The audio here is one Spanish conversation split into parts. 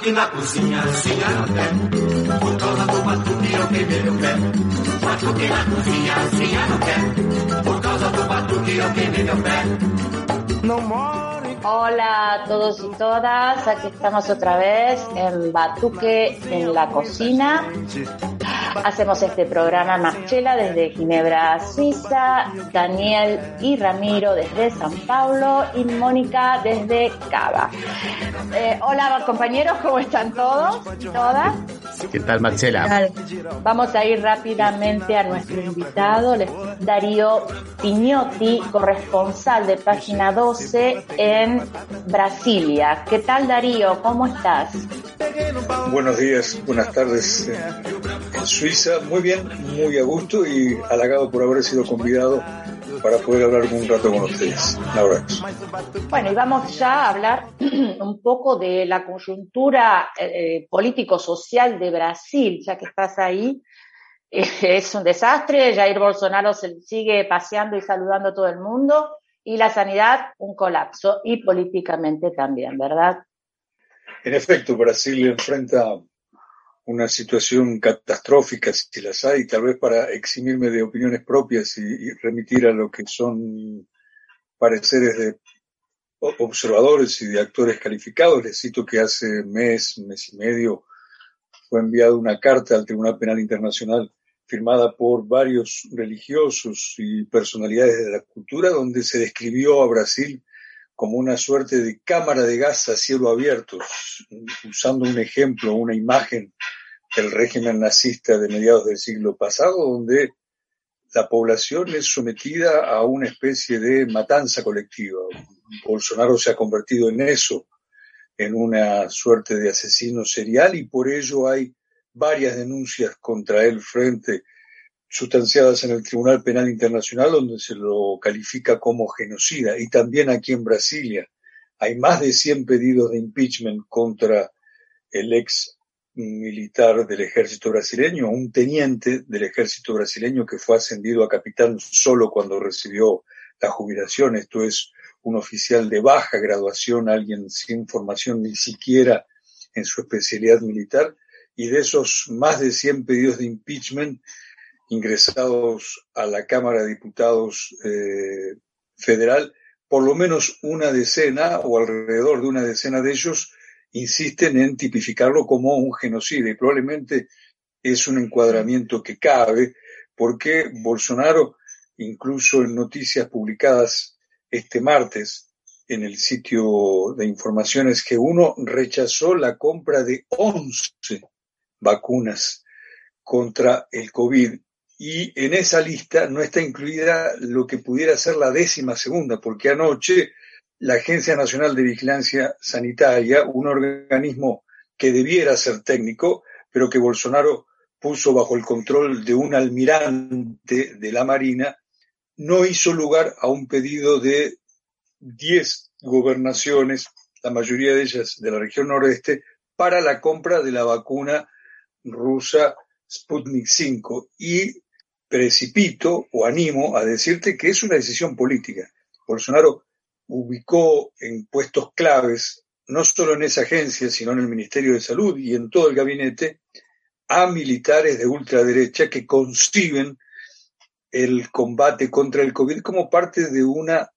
batuque na cozinha não quer. Por causa do batuque eu queimei meu pé. Batuque na cozinha não quer. Por causa do batuque eu queimei meu pé. No more. Hola a todos y todas, aquí estamos otra vez en Batuque en la Cocina. Hacemos este programa Marcela desde Ginebra, Suiza, Daniel y Ramiro desde San Paulo y Mónica desde Cava. Hola compañeros, ¿cómo están todos y todas? ¿Qué tal, Marcela? Vamos a ir rápidamente a nuestro invitado, Darío Pignotti, corresponsal de Página 12 en Brasilia. ¿Qué tal, Darío? ¿Cómo estás? Buenos días, buenas tardes en Suiza. Muy bien, muy a gusto y halagado por haber sido convidado para poder hablar un rato con ustedes. Un abrazo. Bueno, y vamos ya a hablar un poco de la coyuntura político-social de Brasil, ya que estás ahí. Es un desastre, Jair Bolsonaro se sigue paseando y saludando a todo el mundo, y la sanidad un colapso, y políticamente también, ¿verdad? En efecto, Brasil enfrenta una situación catastrófica, si las hay, tal vez para eximirme de opiniones propias y remitir a lo que son pareceres de observadores y de actores calificados. Les cito que hace mes y medio, fue enviada una carta al Tribunal Penal Internacional firmada por varios religiosos y personalidades de la cultura, donde se describió a Brasil como una suerte de cámara de gas a cielo abierto, usando un ejemplo, una imagen del régimen nazista de mediados del siglo pasado, donde la población es sometida a una especie de matanza colectiva. Bolsonaro se ha convertido en eso, en una suerte de asesino serial, y por ello hay varias denuncias contra él sustanciadas en el Tribunal Penal Internacional, donde se lo califica como genocida. Y también aquí en Brasilia hay más de 100 pedidos de impeachment contra el ex militar del ejército brasileño, un teniente del ejército brasileño que fue ascendido a capitán solo cuando recibió la jubilación. Esto es un oficial de baja graduación, alguien sin formación ni siquiera en su especialidad militar, y de esos más de 100 pedidos de impeachment ingresados a la Cámara de Diputados federal, por lo menos una decena o alrededor de una decena de ellos insisten en tipificarlo como un genocida, y probablemente es un encuadramiento que cabe, porque Bolsonaro, incluso en noticias publicadas este martes en el sitio de informaciones G1, rechazó la compra de 11 vacunas contra el COVID, y en esa lista no está incluida lo que pudiera ser la 12ª, porque anoche la Agencia Nacional de Vigilancia Sanitaria, un organismo que debiera ser técnico, pero que Bolsonaro puso bajo el control de un almirante de la Marina, no hizo lugar a un pedido de 10 gobernaciones, la mayoría de ellas de la región nordeste, para la compra de la vacuna rusa Sputnik 5, y precipito o animo a decirte que es una decisión política. Bolsonaro ubicó en puestos claves, no solo en esa agencia, sino en el Ministerio de Salud y en todo el gabinete, a militares de ultraderecha que conciben el combate contra el COVID como parte de una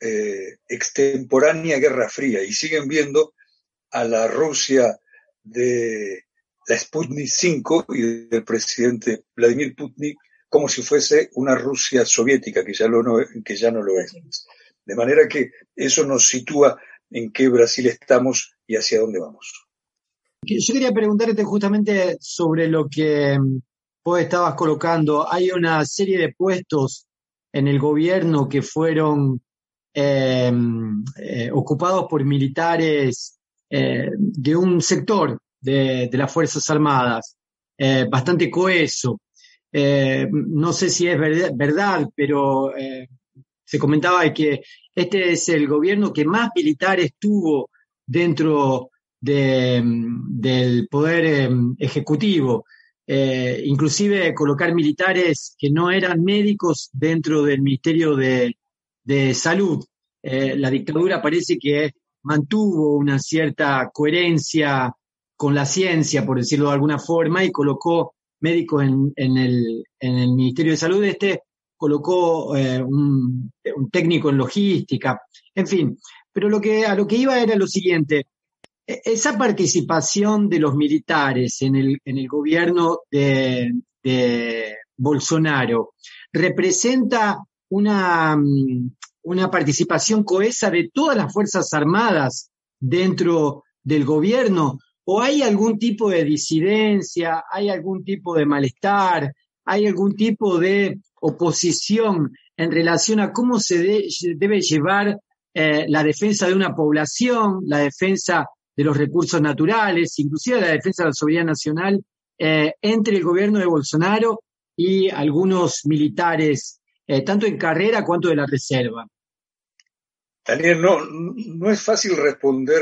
extemporánea guerra fría, y siguen viendo a la Rusia de la Sputnik 5 y del presidente Vladimir Putin como si fuese una Rusia soviética, que ya no lo es. De manera que eso nos sitúa en qué Brasil estamos y hacia dónde vamos. Yo quería preguntarte justamente sobre lo que vos estabas colocando. Hay una serie de puestos en el gobierno que fueron ocupados por militares de un sector de las Fuerzas Armadas, bastante coheso. No sé si es verdad, pero se comentaba que este es el gobierno que más militares tuvo dentro del poder ejecutivo. Inclusive colocar militares que no eran médicos dentro del Ministerio de Salud. La dictadura parece que mantuvo una cierta coherencia con la ciencia, por decirlo de alguna forma, y colocó médicos en el Ministerio de Salud. Colocó un técnico en logística, en fin. Pero a lo que iba era lo siguiente: esa participación de los militares en el gobierno de Bolsonaro representa una participación cohesa de todas las Fuerzas Armadas dentro del gobierno, o hay algún tipo de disidencia, hay algún tipo de malestar, hay algún tipo de oposición en relación a cómo se debe llevar la defensa de una población, la defensa de los recursos naturales, inclusive la defensa de la soberanía nacional, entre el gobierno de Bolsonaro y algunos militares, tanto en carrera cuanto de la reserva? Daniel, no es fácil responder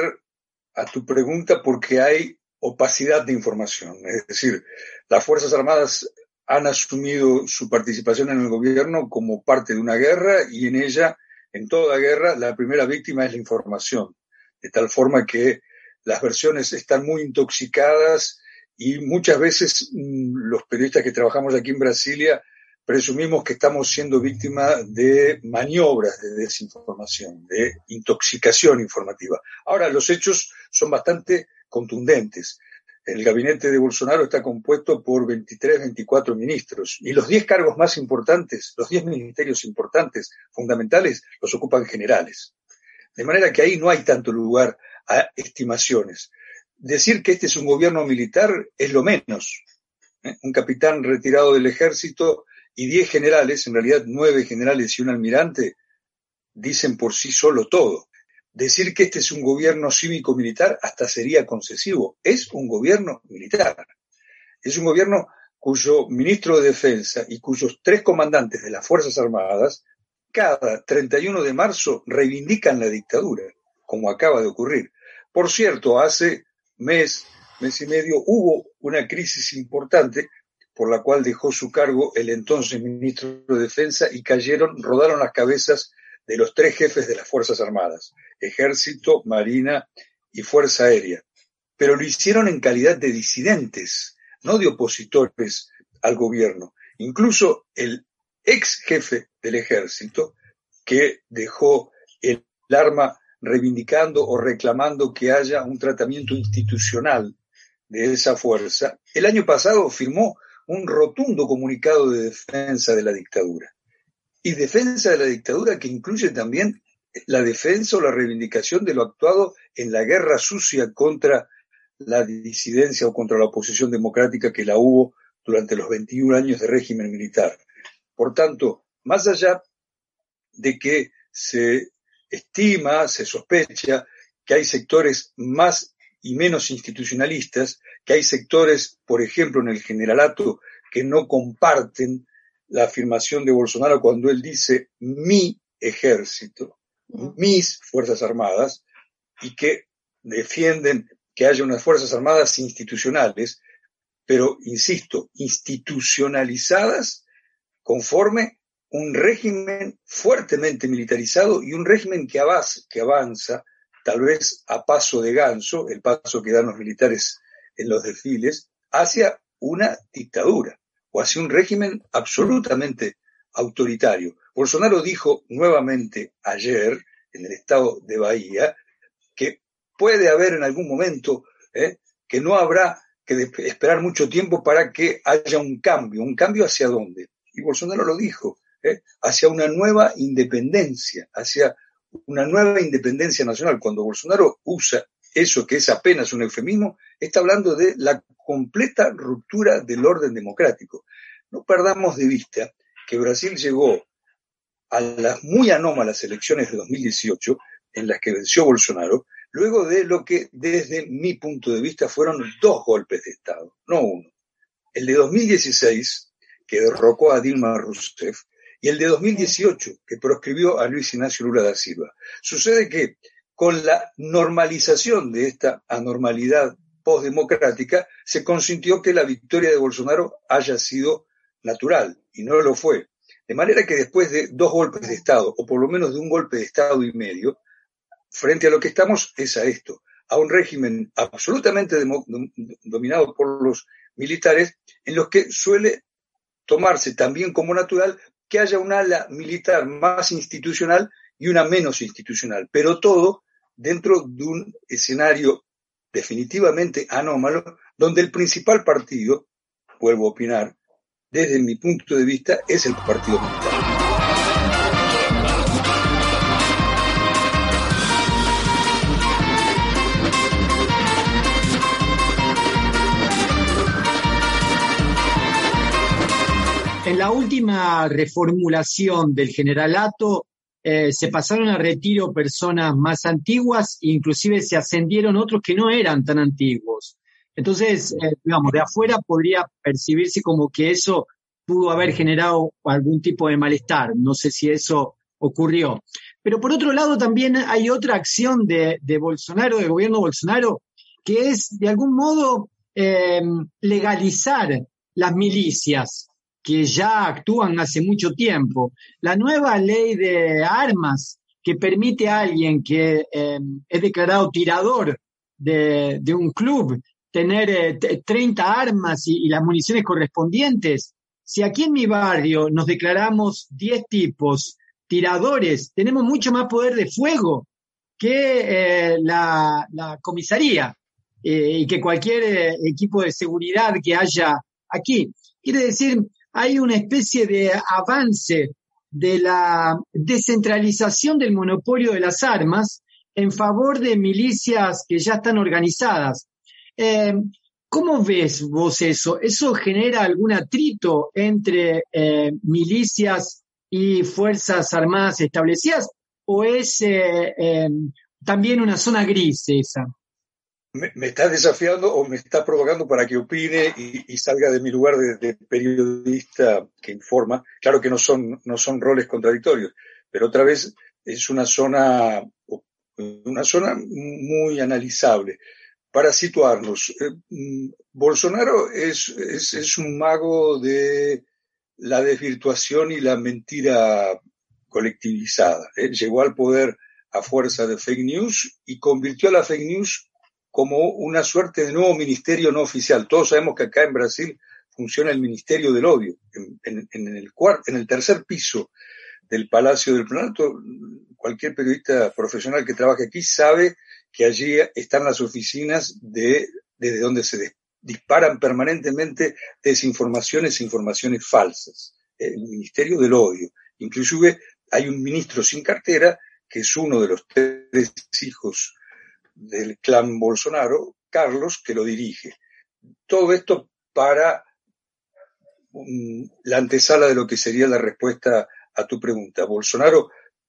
a tu pregunta porque hay opacidad de información. Es decir, las Fuerzas Armadas han asumido su participación en el gobierno como parte de una guerra, y en ella, en toda guerra, la primera víctima es la información, de tal forma que las versiones están muy intoxicadas y muchas veces los periodistas que trabajamos aquí en Brasilia presumimos que estamos siendo víctimas de maniobras de desinformación, de intoxicación informativa. Ahora, los hechos son bastante contundentes. El gabinete de Bolsonaro está compuesto por 23, 24 ministros, y los 10 cargos más importantes, los 10 ministerios importantes, fundamentales, los ocupan generales. De manera que ahí no hay tanto lugar a estimaciones. Decir que este es un gobierno militar es lo menos. Un capitán retirado del ejército y 10 generales, en realidad 9 generales y un almirante, dicen por sí solo todo. Decir que este es un gobierno cívico-militar hasta sería concesivo. Es un gobierno militar. Es un gobierno cuyo ministro de Defensa y cuyos 3 comandantes de las Fuerzas Armadas cada 31 de marzo reivindican la dictadura, como acaba de ocurrir. Por cierto, hace mes y medio, hubo una crisis importante por la cual dejó su cargo el entonces ministro de Defensa y rodaron las cabezas de los 3 jefes de las Fuerzas Armadas, Ejército, Marina y Fuerza Aérea. Pero lo hicieron en calidad de disidentes, no de opositores al gobierno. Incluso el ex jefe del Ejército, que dejó el arma reivindicando o reclamando que haya un tratamiento institucional de esa fuerza, el año pasado firmó un rotundo comunicado de defensa de la dictadura. Y defensa de la dictadura que incluye también la defensa o la reivindicación de lo actuado en la guerra sucia contra la disidencia o contra la oposición democrática que la hubo durante los 21 años de régimen militar. Por tanto, más allá de que se estima, se sospecha que hay sectores más y menos institucionalistas, que hay sectores, por ejemplo, en el generalato, que no comparten la afirmación de Bolsonaro cuando él dice mi ejército, mis Fuerzas Armadas, y que defienden que haya unas Fuerzas Armadas institucionales, pero, insisto, institucionalizadas conforme un régimen fuertemente militarizado y un régimen que avanza, tal vez a paso de ganso, el paso que dan los militares en los desfiles, hacia una dictadura o hacia un régimen absolutamente autoritario. Bolsonaro dijo nuevamente ayer en el estado de Bahía que puede haber en algún momento que no habrá que esperar mucho tiempo para que haya un cambio hacia dónde. Y Bolsonaro lo dijo, hacia una nueva independencia, hacia una nueva independencia nacional. Cuando Bolsonaro usa eso que es apenas un eufemismo, está hablando de la completa ruptura del orden democrático. No perdamos de vista que Brasil llegó a las muy anómalas elecciones de 2018, en las que venció Bolsonaro, luego de lo que, desde mi punto de vista, fueron 2 golpes de Estado, no uno. El de 2016, que derrocó a Dilma Rousseff, y el de 2018, que proscribió a Luis Ignacio Lula da Silva. Sucede que, con la normalización de esta anormalidad postdemocrática, se consintió que la victoria de Bolsonaro haya sido natural, y no lo fue. De manera que después de 2 golpes de Estado, o por lo menos de un golpe de Estado y medio, frente a lo que estamos es a esto, a un régimen absolutamente dominado por los militares, en los que suele tomarse también como natural que haya un ala militar más institucional y una menos institucional, pero todo dentro de un escenario definitivamente anómalo, donde el principal partido, vuelvo a opinar, desde mi punto de vista, es el partido militar. En la última reformulación del generalato se pasaron a retiro personas más antiguas e inclusive se ascendieron otros que no eran tan antiguos. Entonces, digamos, de afuera podría percibirse como que eso pudo haber generado algún tipo de malestar. No sé si eso ocurrió. Pero por otro lado también hay otra acción de Bolsonaro, del gobierno Bolsonaro, que es de algún modo legalizar las milicias que ya actúan hace mucho tiempo. La nueva ley de armas que permite a alguien que es declarado tirador de un club tener 30 armas y las municiones correspondientes. Si aquí en mi barrio nos declaramos 10 tipos tiradores, tenemos mucho más poder de fuego que la comisaría y que cualquier equipo de seguridad que haya aquí. Quiere decir, hay una especie de avance de la descentralización del monopolio de las armas en favor de milicias que ya están organizadas. ¿Cómo ves vos eso? ¿Eso genera algún atrito entre milicias y fuerzas armadas establecidas? ¿O es también una zona gris esa? Me está desafiando o me está provocando para que opine y salga de mi lugar de periodista que informa. Claro que no son roles contradictorios, pero otra vez es una zona muy analizable. Para situarnos, Bolsonaro es un mago de la desvirtuación y la mentira colectivizada. Llegó al poder a fuerza de fake news y convirtió a la fake news como una suerte de nuevo ministerio no oficial. Todos sabemos que acá en Brasil funciona el Ministerio del Odio. En el tercer piso del Palacio del Planalto, cualquier periodista profesional que trabaje aquí sabe que allí están las oficinas desde donde se disparan permanentemente desinformaciones e informaciones falsas. El Ministerio del Odio. Inclusive hay un ministro sin cartera, que es uno de los 3 hijos del clan Bolsonaro, Carlos, que lo dirige. Todo esto para la antesala de lo que sería la respuesta a tu pregunta. Bolsonaro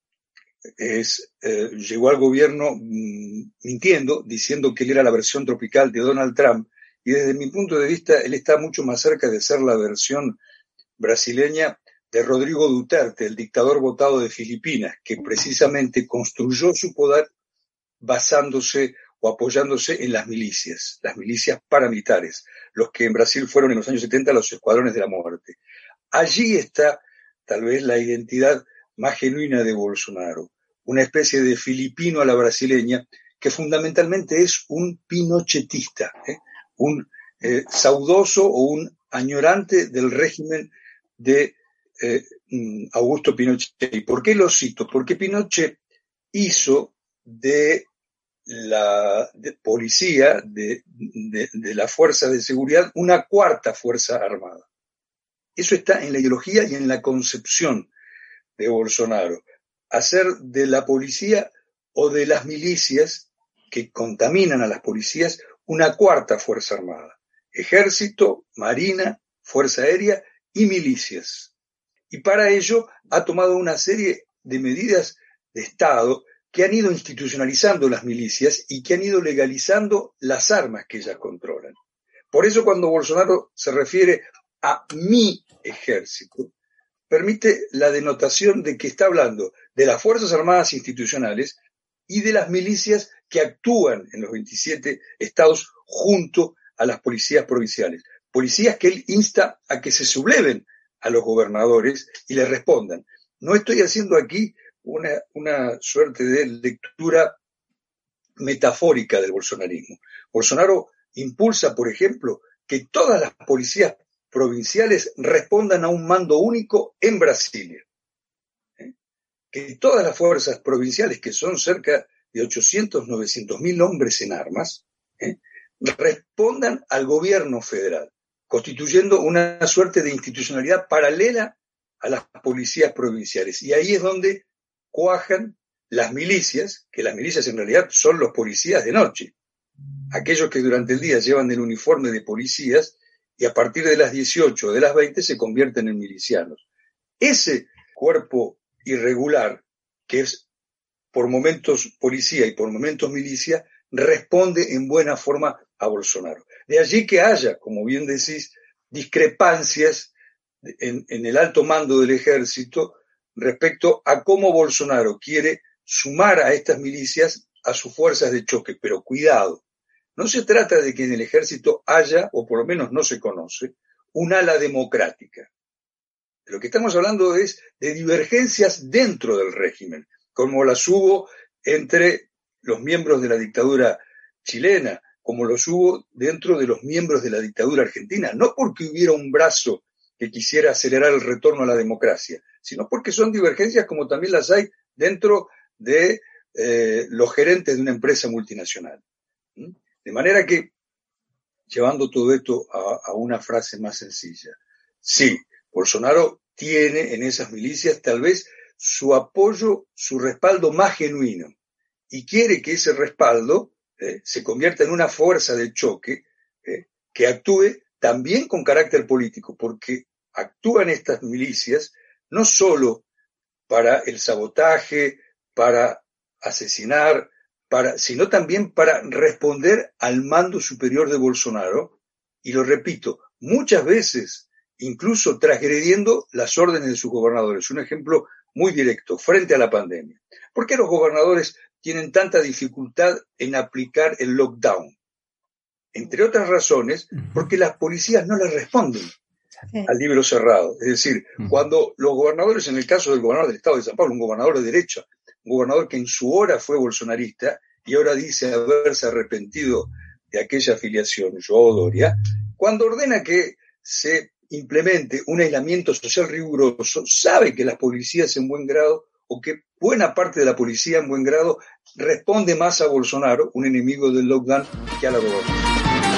llegó al gobierno mintiendo, diciendo que él era la versión tropical de Donald Trump, y desde mi punto de vista él está mucho más cerca de ser la versión brasileña de Rodrigo Duterte, el dictador votado de Filipinas, que precisamente construyó su poder basándose o apoyándose en las milicias paramilitares, los que en Brasil fueron en los años 70 los escuadrones de la muerte. Allí está tal vez la identidad más genuina de Bolsonaro, una especie de filipino a la brasileña que fundamentalmente es un pinochetista, un saudoso o un añorante del régimen de Augusto Pinochet. ¿Y por qué lo cito? Porque Pinochet hizo de la policía, de la fuerza de seguridad, una cuarta fuerza armada. Eso está en la ideología y en la concepción de Bolsonaro. Hacer de la policía o de las milicias que contaminan a las policías una cuarta fuerza armada. Ejército, marina, fuerza aérea y milicias. Y para ello ha tomado una serie de medidas de Estado que han ido institucionalizando las milicias y que han ido legalizando las armas que ellas controlan. Por eso cuando Bolsonaro se refiere a mi ejército, permite la denotación de que está hablando de las Fuerzas Armadas institucionales y de las milicias que actúan en los 27 estados junto a las policías provinciales. Policías que él insta a que se subleven a los gobernadores y les respondan. No estoy haciendo aquí una suerte de lectura metafórica del bolsonarismo. Bolsonaro impulsa, por ejemplo, que todas las policías provinciales respondan a un mando único en Brasilia. Que todas las fuerzas provinciales, que son cerca de 800, 900.000 hombres en armas, respondan al gobierno federal, constituyendo una suerte de institucionalidad paralela a las policías provinciales. Y ahí es donde cuajan las milicias, que las milicias en realidad son los policías de noche, aquellos que durante el día llevan el uniforme de policías y a partir de las 18 o de las 20 se convierten en milicianos. Ese cuerpo irregular, que es por momentos policía y por momentos milicia, responde en buena forma a Bolsonaro. De allí que haya, como bien decís, discrepancias en el alto mando del ejército respecto a cómo Bolsonaro quiere sumar a estas milicias a sus fuerzas de choque. Pero cuidado, no se trata de que en el ejército haya, o por lo menos no se conoce, un ala democrática. De lo que estamos hablando es de divergencias dentro del régimen, como las hubo entre los miembros de la dictadura chilena, como los hubo dentro de los miembros de la dictadura argentina, no porque hubiera un brazo que quisiera acelerar el retorno a la democracia, sino porque son divergencias como también las hay dentro de los gerentes de una empresa multinacional. De manera que, llevando todo esto a una frase más sencilla, sí, Bolsonaro tiene en esas milicias tal vez su apoyo, su respaldo más genuino, y quiere que ese respaldo se convierta en una fuerza de choque que actúe también con carácter político, porque actúan estas milicias no solo para el sabotaje, para asesinar, sino también para responder al mando superior de Bolsonaro, y lo repito, muchas veces incluso transgrediendo las órdenes de sus gobernadores. Un ejemplo muy directo, frente a la pandemia. ¿Por qué los gobernadores tienen tanta dificultad en aplicar el lockdown? Entre otras razones, porque las policías no les responden al libro cerrado. Es decir, cuando los gobernadores, en el caso del gobernador del estado de São Paulo, un gobernador de derecha, un gobernador que en su hora fue bolsonarista y ahora dice haberse arrepentido de aquella afiliación, João Doria, cuando ordena que se implemente un aislamiento social riguroso, sabe que las policías en buen grado, o que buena parte de la policía en buen grado, responde más a Bolsonaro, un enemigo del lockdown, que a la gobernación.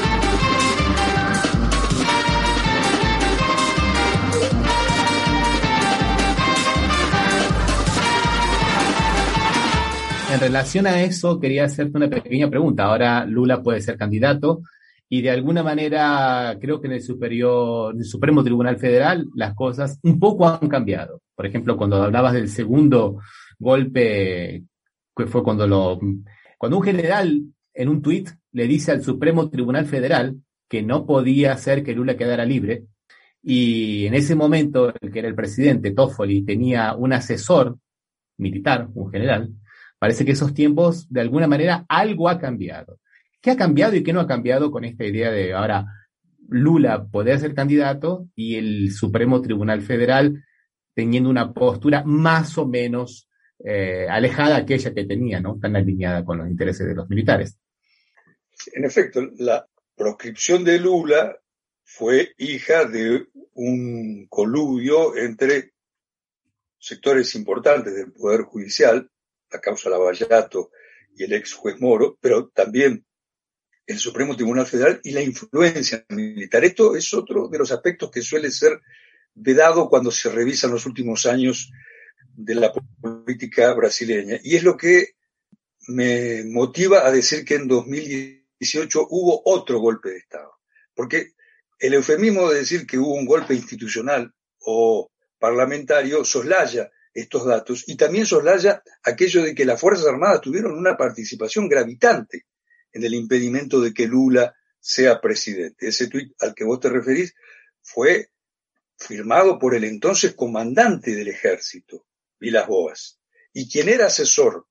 En relación a eso, quería hacerte una pequeña pregunta. Ahora Lula puede ser candidato y de alguna manera creo que en el Supremo Tribunal Federal las cosas un poco han cambiado. Por ejemplo, cuando hablabas del segundo golpe, que fue cuando un general en un tuit le dice al Supremo Tribunal Federal que no podía hacer que Lula quedara libre, y en ese momento el que era el presidente, Toffoli, tenía un asesor militar, un general. Parece que esos tiempos, de alguna manera, algo ha cambiado. ¿Qué ha cambiado y qué no ha cambiado con esta idea de ahora Lula poder ser candidato y el Supremo Tribunal Federal teniendo una postura más o menos alejada de aquella que tenía, ¿no? Tan alineada con los intereses de los militares? En efecto, la proscripción de Lula fue hija de un coludio entre sectores importantes del Poder Judicial, la causa Lavallato y el ex juez Moro, pero también el Supremo Tribunal Federal y la influencia militar. Esto es otro de los aspectos que suele ser vedado cuando se revisan los últimos años de la política brasileña. Y es lo que me motiva a decir que en 2018 hubo otro golpe de Estado. Porque el eufemismo de decir que hubo un golpe institucional o parlamentario soslaya estos datos y también soslaya aquello de que las Fuerzas Armadas tuvieron una participación gravitante en el impedimento de que Lula sea presidente. Ese tuit al que vos te referís fue firmado por el entonces comandante del ejército, Vilas Boas, y quien era asesor,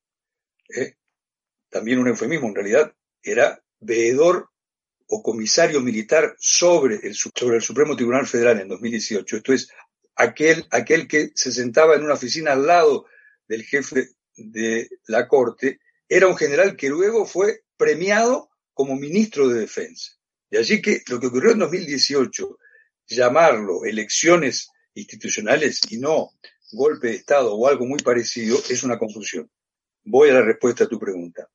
también un eufemismo en realidad, era veedor o comisario militar sobre el Supremo Tribunal Federal en 2018. Esto es, aquel que se sentaba en una oficina al lado del jefe de la Corte era un general que luego fue premiado como ministro de Defensa. De allí que lo que ocurrió en 2018, llamarlo elecciones institucionales y no golpe de Estado o algo muy parecido, es una confusión. Voy a la respuesta a tu pregunta.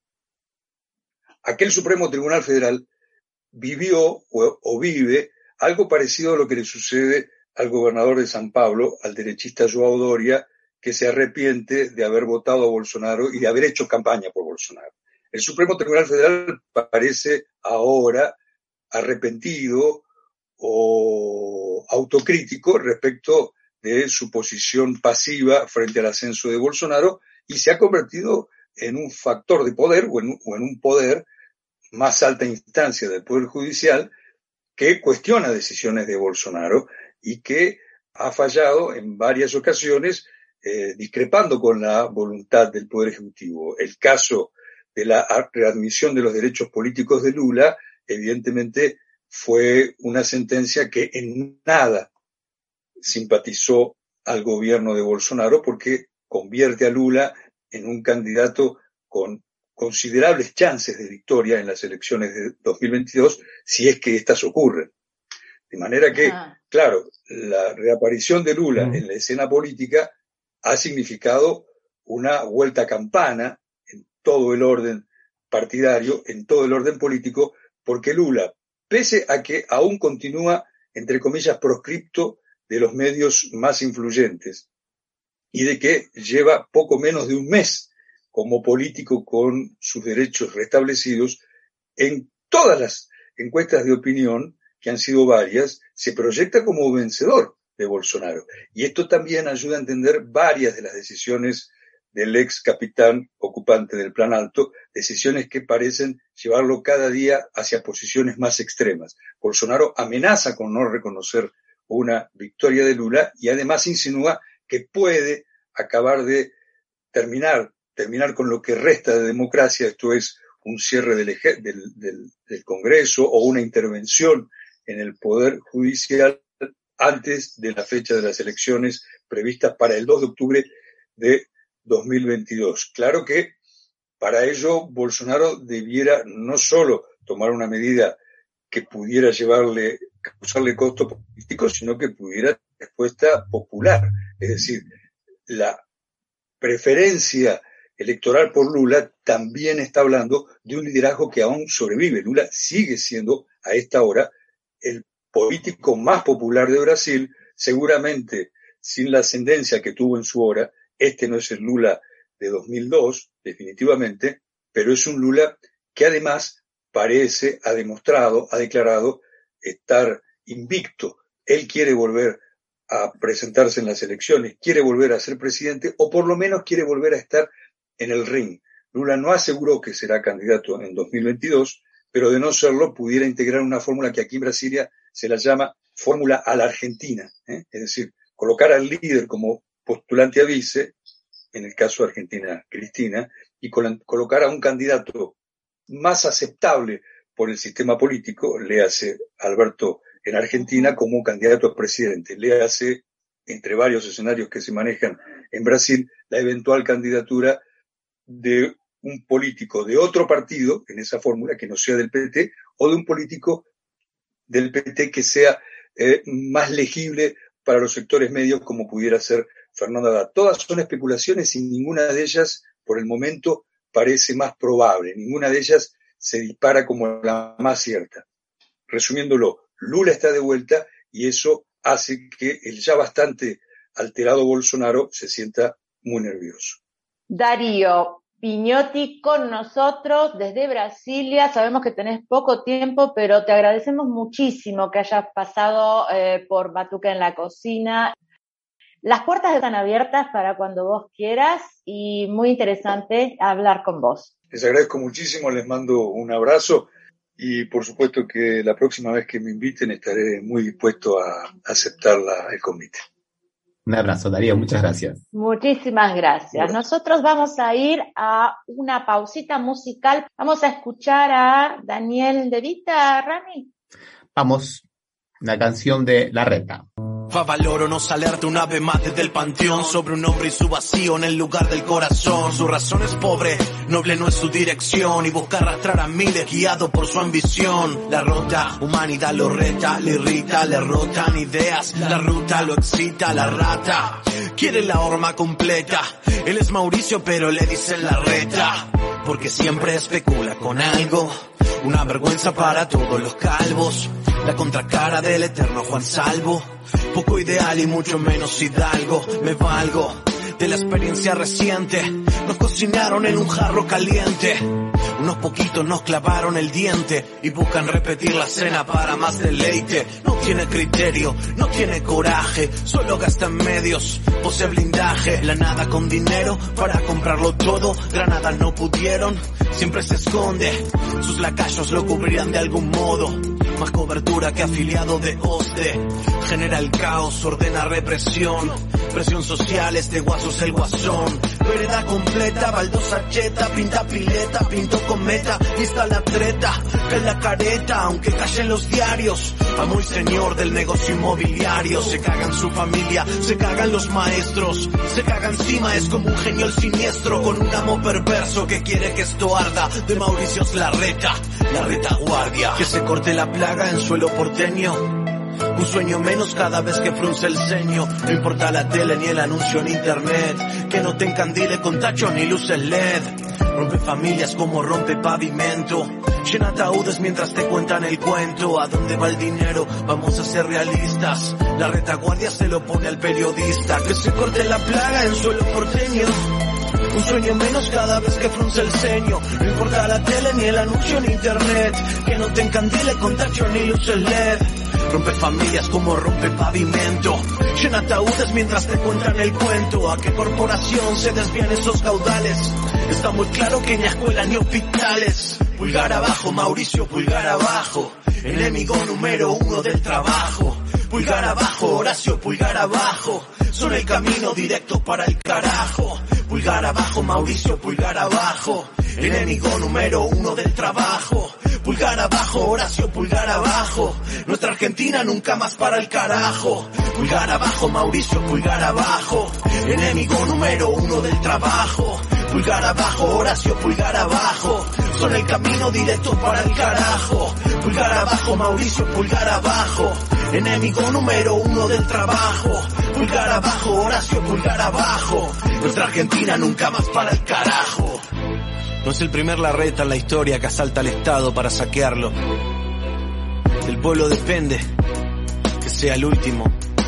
Aquel Supremo Tribunal Federal vivió o vive algo parecido a lo que le sucede al gobernador de San Pablo, al derechista João Doria, que se arrepiente de haber votado a Bolsonaro y de haber hecho campaña por Bolsonaro. El Supremo Tribunal Federal parece ahora arrepentido o autocrítico respecto de su posición pasiva frente al ascenso de Bolsonaro y se ha convertido en un factor de poder o en un poder más alta instancia del Poder Judicial que cuestiona decisiones de Bolsonaro y que ha fallado en varias ocasiones discrepando con la voluntad del Poder Ejecutivo. El caso de la readmisión de los derechos políticos de Lula, evidentemente, fue una sentencia que en nada simpatizó al gobierno de Bolsonaro porque convierte a Lula en un candidato con considerables chances de victoria en las elecciones de 2022 si es que estas ocurren. De manera que, claro, la reaparición de Lula en la escena política ha significado una vuelta a campana en todo el orden partidario, en todo el orden político, porque Lula, pese a que aún continúa, entre comillas, proscripto de los medios más influyentes y de que lleva poco menos de un mes como político con sus derechos restablecidos, en todas las encuestas de opinión, que han sido varias, se proyecta como vencedor de Bolsonaro. Y esto también ayuda a entender varias de las decisiones del ex capitán ocupante del Plan Alto, decisiones que parecen llevarlo cada día hacia posiciones más extremas. Bolsonaro amenaza con no reconocer una victoria de Lula y además insinúa que puede acabar de terminar con lo que resta de democracia, esto es un cierre del Congreso o una intervención en el Poder Judicial antes de la fecha de las elecciones previstas para el 2 de octubre de 2022. Claro que para ello Bolsonaro debiera no solo tomar una medida que pudiera causarle costo político, sino que pudiera dar respuesta popular. Es decir, la preferencia electoral por Lula también está hablando de un liderazgo que aún sobrevive. Lula sigue siendo a esta hora el político más popular de Brasil, seguramente sin la ascendencia que tuvo en su hora. Este no es el Lula de 2002, definitivamente, pero es un Lula que además ha declarado estar invicto. Él quiere volver a presentarse en las elecciones, quiere volver a ser presidente o por lo menos quiere volver a estar en el ring. Lula no aseguró que será candidato en 2022, pero de no serlo pudiera integrar una fórmula que aquí en Brasilia se la llama fórmula a la Argentina, es decir, colocar al líder como postulante a vice, en el caso de Argentina, Cristina, y colocar a un candidato más aceptable por el sistema político, le hace Alberto en Argentina como candidato a presidente, le hace, entre varios escenarios que se manejan en Brasil, la eventual candidatura de un político de otro partido, en esa fórmula, que no sea del PT, o de un político del PT que sea más legible para los sectores medios, como pudiera ser Fernando Haddad. Todas son especulaciones y ninguna de ellas, por el momento, parece más probable. Ninguna de ellas se dispara como la más cierta. Resumiéndolo, Lula está de vuelta y eso hace que el ya bastante alterado Bolsonaro se sienta muy nervioso. Darío Pignotti con nosotros desde Brasilia. Sabemos que tenés poco tiempo, pero te agradecemos muchísimo que hayas pasado por Batuque en la Cocina. Las puertas están abiertas para cuando vos quieras y muy interesante hablar con vos. Les agradezco muchísimo, les mando un abrazo y por supuesto que la próxima vez que me inviten estaré muy dispuesto a aceptar el convite. Un abrazo, Darío, muchas gracias. Muchísimas gracias. Nosotros vamos a ir a una pausita musical. Vamos a escuchar a Daniel De Vita, Rami. Vamos, una canción de La Reta. Va valor o no salerte una vez más desde el panteón sobre un hombre y su vacío en el lugar del corazón. Su razón es pobre, noble no es su dirección y busca arrastrar a miles guiado por su ambición. La rota humanidad lo reta, le irrita, le rotan ideas, la ruta lo excita, la rata quiere la horma completa. Él es Mauricio pero le dicen la reta, porque siempre especula con algo, una vergüenza para todos los calvos, la contracara del eterno Juan Salvo. Poco ideal y mucho menos hidalgo, me valgo de la experiencia reciente. Nos cocinaron en un jarro caliente, unos poquitos nos clavaron el diente y buscan repetir la cena para más deleite. No tiene criterio, no tiene coraje, solo gasta en medios, posee blindaje. La nada con dinero para comprarlo todo, Granada no pudieron, siempre se esconde. Sus lacayos lo cubrirán de algún modo, más cobertura que afiliado de OSDE. Genera el caos, ordena represión, presión social, este guaso es el guasón. Vereda completa, baldosa cheta, pinta pileta, pinto cometa, lista la treta, cae la careta, aunque callen los diarios. Amo y señor del negocio inmobiliario, se cagan su familia, se cagan los maestros, se caga encima, es como un genio el siniestro, con un amo perverso que quiere que esto arda. De Mauricio es la retaguardia, que se corte la plaga en suelo porteño. Un sueño menos cada vez que frunce el ceño. No importa la tele ni el anuncio en internet, que no te encandile con tachos ni luces LED. Rompe familias como rompe pavimento, llena ataúdes mientras te cuentan el cuento. ¿A dónde va el dinero? Vamos a ser realistas. La retaguardia se lo pone al periodista. Que se corte la plaga en suelo porteño. Un sueño menos cada vez que frunce el ceño. No importa la tele ni el anuncio en internet, que no te encandile con tachos ni luces LED. Rompe familias como rompe pavimento, llena ataúdes mientras te cuentan el cuento. ¿A qué corporación se desvían esos caudales? Está muy claro que ni escuelas ni hospitales. Pulgar abajo, Mauricio, pulgar abajo, enemigo número 1 del trabajo. Pulgar abajo, Horacio, pulgar abajo, son el camino directo para el carajo. Pulgar abajo, Mauricio, pulgar abajo, enemigo número 1 del trabajo. Pulgar abajo, Horacio, pulgar abajo, nuestra Argentina nunca más para el carajo. Pulgar abajo, Mauricio, pulgar abajo, enemigo número 1 del trabajo. Pulgar abajo, Horacio, pulgar abajo, son el camino directo para el carajo. Pulgar abajo, Mauricio, pulgar abajo, enemigo número 1 del trabajo. Pulgar abajo, Horacio, pulgar abajo, nuestra Argentina nunca más para el carajo. No es el primer Larreta en la historia que asalta al Estado para saquearlo. Del pueblo depende que sea el último.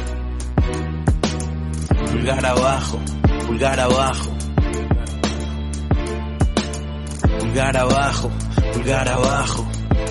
Pulgar abajo, pulgar abajo. Pulgar abajo, pulgar abajo.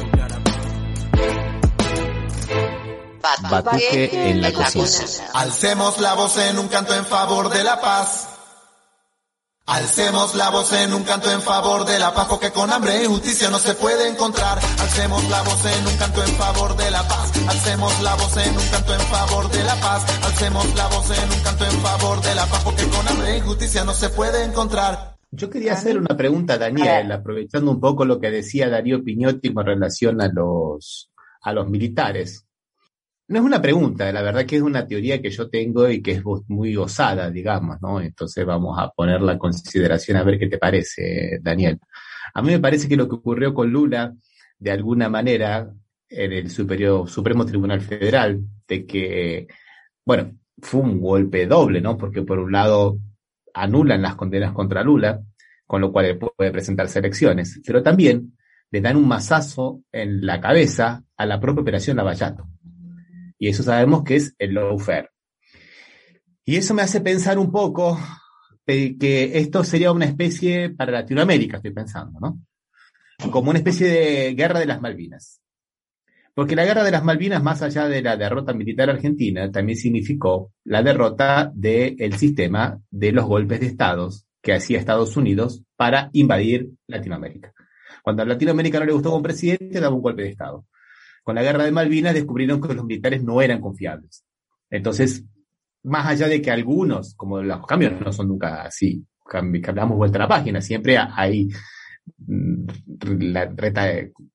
Batuque en la cocina. Alcemos la voz en un canto en favor de la paz. Alcemos la voz en un canto en favor de la paz, porque con hambre y justicia no se puede encontrar. Alcemos la voz en un canto en favor de la paz. Alcemos la voz en un canto en favor de la paz. Alcemos la voz en un canto en favor de la paz, porque con hambre y justicia no se puede encontrar. Yo quería hacer una pregunta a Daniel, aprovechando un poco lo que decía Darío Piñotti con relación a los militares. No es una pregunta, la verdad que es una teoría que yo tengo y que es muy osada, digamos, ¿no? Entonces vamos a ponerla en consideración a ver qué te parece, Daniel. A mí me parece que lo que ocurrió con Lula, de alguna manera, en el Supremo Tribunal Federal, de que, bueno, fue un golpe doble, ¿no? Porque por un lado anulan las condenas contra Lula, con lo cual puede presentarse elecciones, pero también le dan un mazazo en la cabeza a la propia Operación Lavallato. Y eso sabemos que es el lawfare. Y eso me hace pensar un poco que esto sería una especie para Latinoamérica, estoy pensando, ¿no? Como una especie de guerra de las Malvinas. Porque la guerra de las Malvinas, más allá de la derrota militar argentina, también significó la derrota del sistema de los golpes de estados que hacía Estados Unidos para invadir Latinoamérica. Cuando a Latinoamérica no le gustó un presidente, daba un golpe de estado. Con la guerra de Malvinas descubrieron que los militares no eran confiables. Entonces, más allá de que algunos, como los cambios no son nunca así, que damos vuelta a la página, siempre hay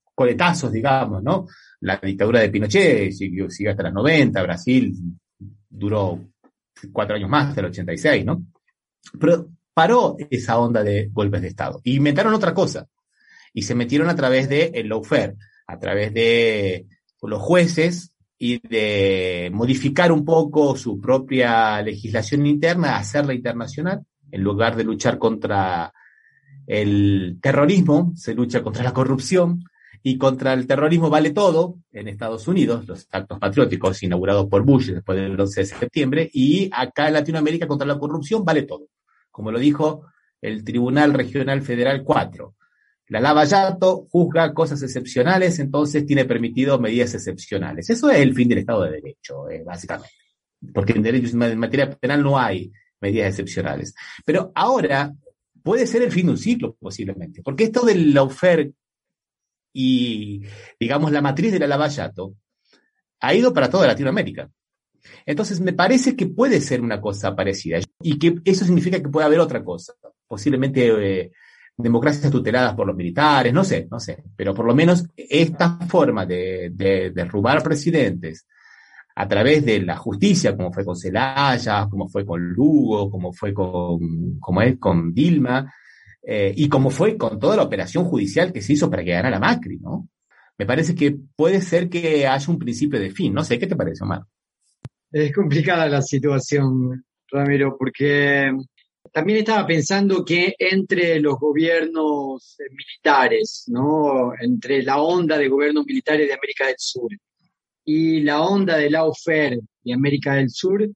coletazos, digamos, ¿no? La dictadura de Pinochet sigue hasta las 90, Brasil duró 4 años más, hasta el 86, ¿no? Pero paró esa onda de golpes de Estado. Y inventaron otra cosa. Y se metieron a través del lawfare, a través de los jueces y de modificar un poco su propia legislación interna, hacerla internacional. En lugar de luchar contra el terrorismo, se lucha contra la corrupción. Y contra el terrorismo vale todo en Estados Unidos, los actos patrióticos inaugurados por Bush después del 11 de septiembre, y acá en Latinoamérica contra la corrupción vale todo. Como lo dijo el Tribunal Regional Federal 4. La Lava Jato juzga cosas excepcionales, entonces tiene permitido medidas excepcionales. Eso es el fin del Estado de Derecho, básicamente. Porque en materia penal no hay medidas excepcionales. Pero ahora puede ser el fin de un ciclo, posiblemente. Porque esto del lawfare y, digamos, la matriz de la Lava Jato ha ido para toda Latinoamérica. Entonces, me parece que puede ser una cosa parecida. Y que eso significa que puede haber otra cosa. Posiblemente democracias tuteladas por los militares, no sé. Pero por lo menos esta forma de derrubar presidentes a través de la justicia, como fue con Zelaya, como fue con Lugo, como fue con Dilma, y como fue con toda la operación judicial que se hizo para que ganara Macri, ¿no? Me parece que puede ser que haya un principio de fin. No sé, ¿qué te parece, Omar? Es complicada la situación, Ramiro, porque también estaba pensando que entre los gobiernos militares, ¿no? Entre la onda de gobiernos militares de América del Sur y la onda del lawfare de América del Sur,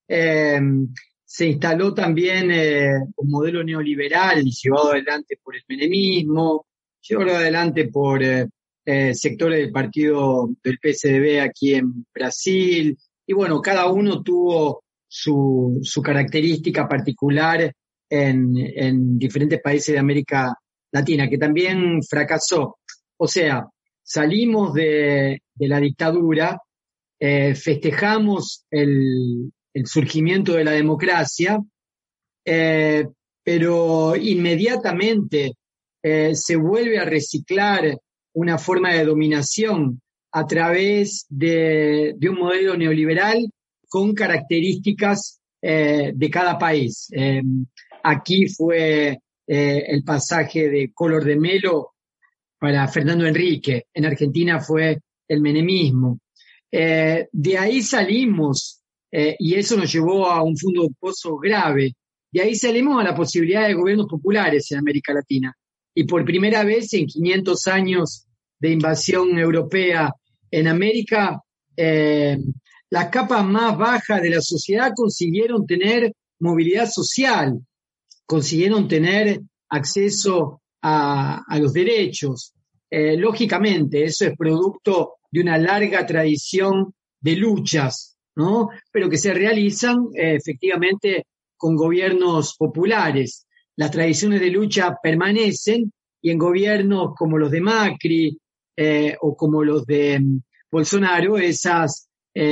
se instaló también un modelo neoliberal llevado adelante por el menemismo, llevado adelante por sectores del partido del PSDB aquí en Brasil, y bueno, cada uno tuvo su característica particular en diferentes países de América Latina, que también fracasó. O sea, salimos de la dictadura, festejamos el surgimiento de la democracia, pero inmediatamente se vuelve a reciclar una forma de dominación a través de un modelo neoliberal con características de cada país. Aquí fue el pasaje de Collor de Mello para Fernando Henrique, en Argentina fue el menemismo. De ahí salimos, y eso nos llevó a un fondo de pozo grave. De ahí salimos a la posibilidad de gobiernos populares en América Latina. Y por primera vez en 500 años de invasión europea en América, las capas más bajas de la sociedad consiguieron tener movilidad social, consiguieron tener acceso a los derechos. Lógicamente, eso es producto de una larga tradición de luchas, ¿no? Pero que se realizan efectivamente con gobiernos populares. Las tradiciones de lucha permanecen y en gobiernos como los de Macri o como los de Bolsonaro, esos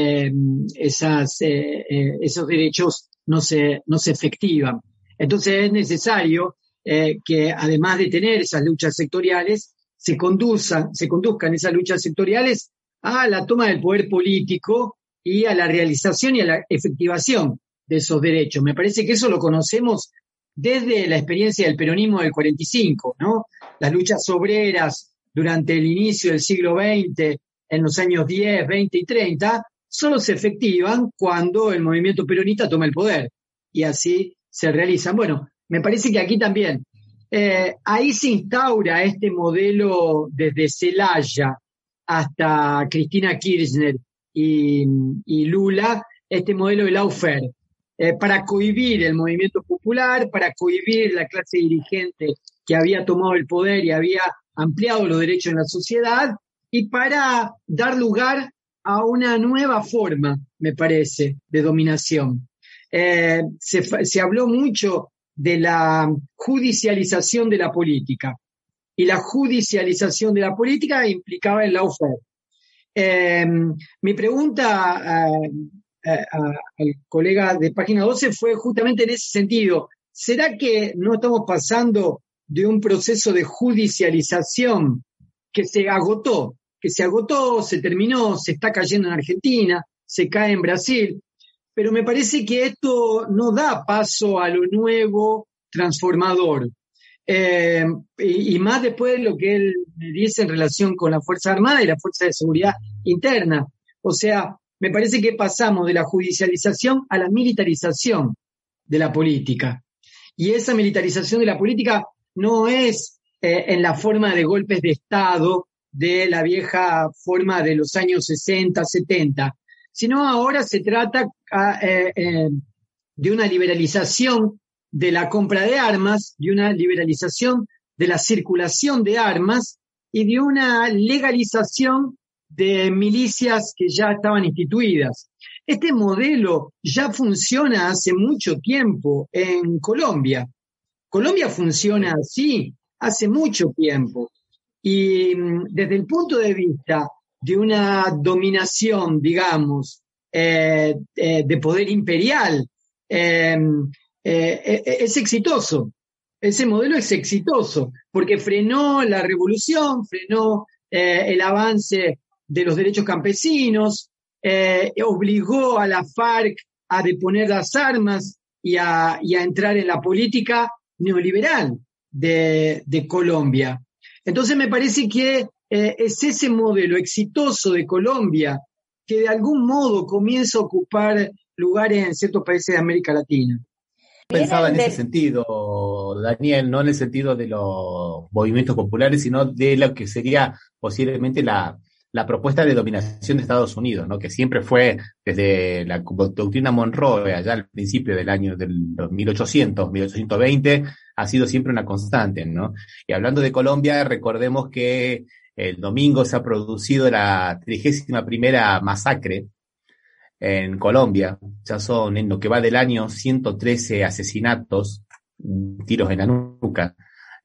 derechos no se efectivan. Entonces es necesario que además de tener esas luchas sectoriales, se conduzcan esas luchas sectoriales a la toma del poder político y a la realización y a la efectivación de esos derechos. Me parece que eso lo conocemos desde la experiencia del peronismo del 45, ¿no? Las luchas obreras durante el inicio del siglo XX, en los años 10, 20 y 30, solo se efectivan cuando el movimiento peronista toma el poder. Y así se realizan. Bueno, me parece que aquí también. Ahí se instaura este modelo desde Zelaya hasta Cristina Kirchner y Lula, este modelo de lawfare, para cohibir el movimiento popular, para cohibir la clase dirigente que había tomado el poder y había ampliado los derechos en la sociedad, y para dar lugar a una nueva forma, me parece, de dominación. Se habló mucho de la judicialización de la política, y la judicialización de la política implicaba el lawfare. Mi pregunta al colega de Página 12 fue justamente en ese sentido. ¿Será que no estamos pasando de un proceso de judicialización que se agotó, se terminó, se está cayendo en Argentina, se cae en Brasil? pero me parece que esto no da paso a lo nuevo, transformador. Y más después de lo que él me dice en relación con la Fuerza Armada y la Fuerza de Seguridad Interna. O sea, me parece que pasamos de la judicialización a la militarización de la política. Y esa militarización de la política no es en la forma de golpes de Estado de la vieja forma de los años 60, 70, sino ahora se trata de una liberalización de la compra de armas, de una liberalización de la circulación de armas y de una legalización de milicias que ya estaban instituidas. Este modelo ya funciona hace mucho tiempo en Colombia. Colombia funciona así hace mucho tiempo. Y desde el punto de vista de una dominación, digamos, de poder imperial, es exitoso. Ese modelo es exitoso porque frenó la revolución, frenó el avance de los derechos campesinos, obligó a la FARC a deponer las armas y a entrar en la política neoliberal de Colombia. Entonces me parece que es ese modelo exitoso de Colombia que de algún modo comienza a ocupar lugares en ciertos países de América Latina. Pensaba en ese sentido, Daniel, no en el sentido de los movimientos populares, sino de lo que sería posiblemente la propuesta de dominación de Estados Unidos, ¿no? Que siempre fue, desde la doctrina Monroe, allá al principio del año del 1820, ha sido siempre una constante, ¿no? Y hablando de Colombia, recordemos que el domingo se ha producido la 31ª masacre en Colombia. Ya son, en lo que va del año, 113 asesinatos, tiros en la nuca,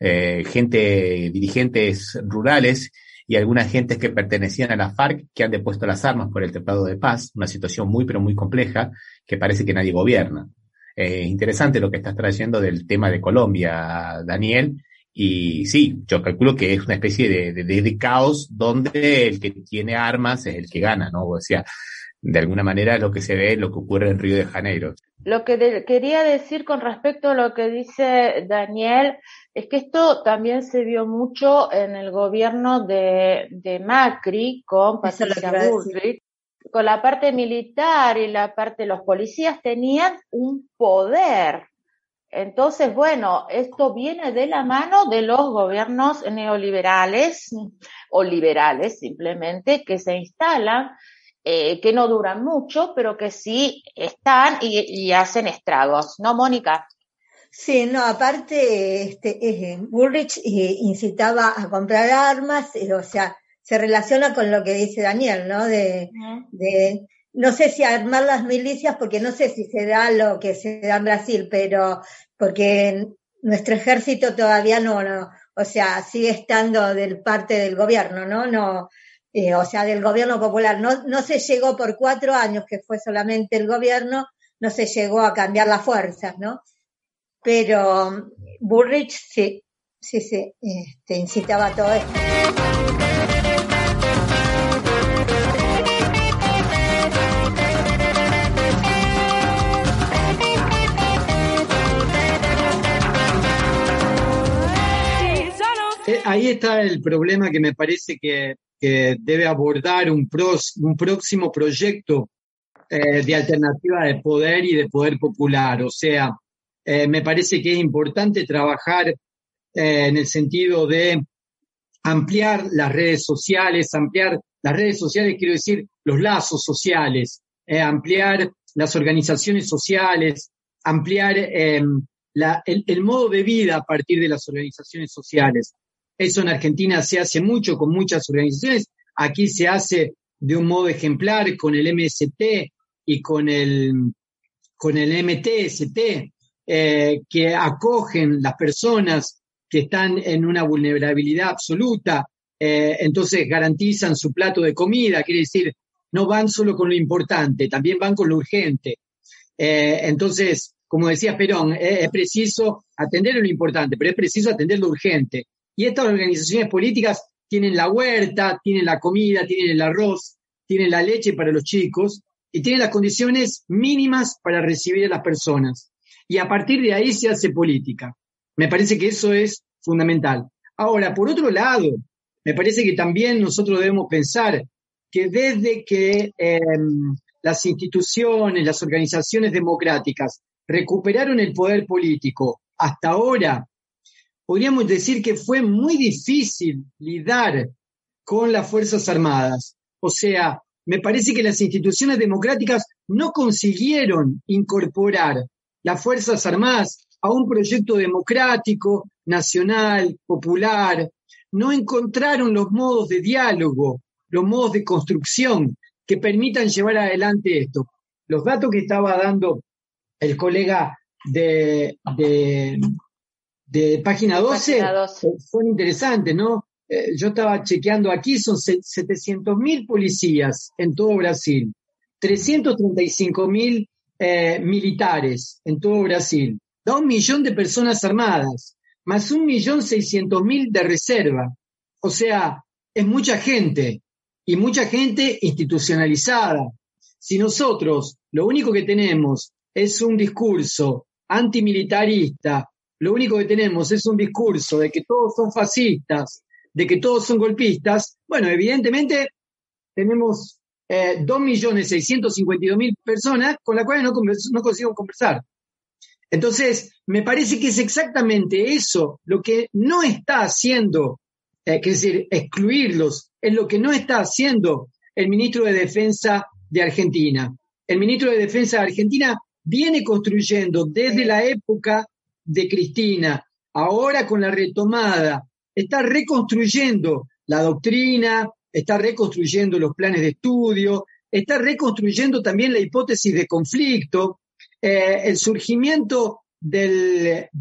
dirigentes rurales y algunas gentes que pertenecían a la FARC que han depuesto las armas por el Tratado de Paz, una situación muy pero muy compleja que parece que nadie gobierna. Interesante lo que estás trayendo del tema de Colombia, Daniel, y sí, yo calculo que es una especie de caos donde el que tiene armas es el que gana, ¿no? O sea, de alguna manera es lo que se ve, lo que ocurre en Río de Janeiro. Lo que quería decir con respecto a lo que dice Daniel es que esto también se vio mucho en el gobierno de Macri con Patricia Bullrich. Con la parte militar y la parte de los policías tenían un poder. Entonces, bueno, esto viene de la mano de los gobiernos neoliberales o liberales simplemente que se instalan, que no duran mucho, pero que sí están y hacen estragos, ¿no, Mónica? Sí, no, aparte, Bullrich incitaba a comprar armas, o sea, se relaciona con lo que dice Daniel, ¿no? No sé si armar las milicias, porque no sé si se da lo que se da en Brasil, pero porque nuestro ejército todavía no, o sea, sigue estando del parte del gobierno, ¿no? O sea, del gobierno popular. No se llegó por 4 años, que fue solamente el gobierno, no se llegó a cambiar las fuerzas, ¿no? Pero Bullrich sí, incitaba a todo esto. Ahí está el problema que me parece que debe abordar un próximo proyecto de alternativa de poder y de poder popular. O sea, me parece que es importante trabajar en el sentido de ampliar las redes sociales, quiero decir los lazos sociales, ampliar las organizaciones sociales, ampliar el modo de vida a partir de las organizaciones sociales. Eso en Argentina se hace mucho con muchas organizaciones. Aquí se hace de un modo ejemplar con el MST y con el MTST, que acogen las personas que están en una vulnerabilidad absoluta, entonces garantizan su plato de comida, quiere decir, no van solo con lo importante, también van con lo urgente. Entonces, como decía Perón, es preciso atender lo importante, pero es preciso atender lo urgente. Y estas organizaciones políticas tienen la huerta, tienen la comida, tienen el arroz, tienen la leche para los chicos, y tiene las condiciones mínimas para recibir a las personas. Y a partir de ahí se hace política. Me parece que eso es fundamental. Ahora, por otro lado, me parece que también nosotros debemos pensar que desde que las instituciones, las organizaciones democráticas recuperaron el poder político hasta ahora, podríamos decir que fue muy difícil lidiar con las Fuerzas Armadas. O sea, me parece que las instituciones democráticas no consiguieron incorporar las Fuerzas Armadas a un proyecto democrático, nacional, popular. No encontraron los modos de diálogo, los modos de construcción que permitan llevar adelante esto. Los datos que estaba dando el colega de Página 12 son interesantes, ¿no? Yo estaba chequeando aquí, son 700.000 policías en todo Brasil, 335.000 militares en todo Brasil, 2 millones de personas armadas, más 1.600.000 de reserva. O sea, es mucha gente, y mucha gente institucionalizada. Si nosotros lo único que tenemos es un discurso antimilitarista, lo único que tenemos es un discurso de que todos son fascistas, de que todos son golpistas, bueno, evidentemente tenemos 2.652.000 personas con las cuales no conseguimos conversar. Entonces, me parece que es exactamente eso lo que no está haciendo, es decir, excluirlos, es lo que no está haciendo el ministro de Defensa de Argentina. El ministro de Defensa de Argentina viene construyendo desde la época de Cristina, ahora con la retomada, está reconstruyendo la doctrina, está reconstruyendo los planes de estudio, está reconstruyendo también la hipótesis de conflicto, el surgimiento del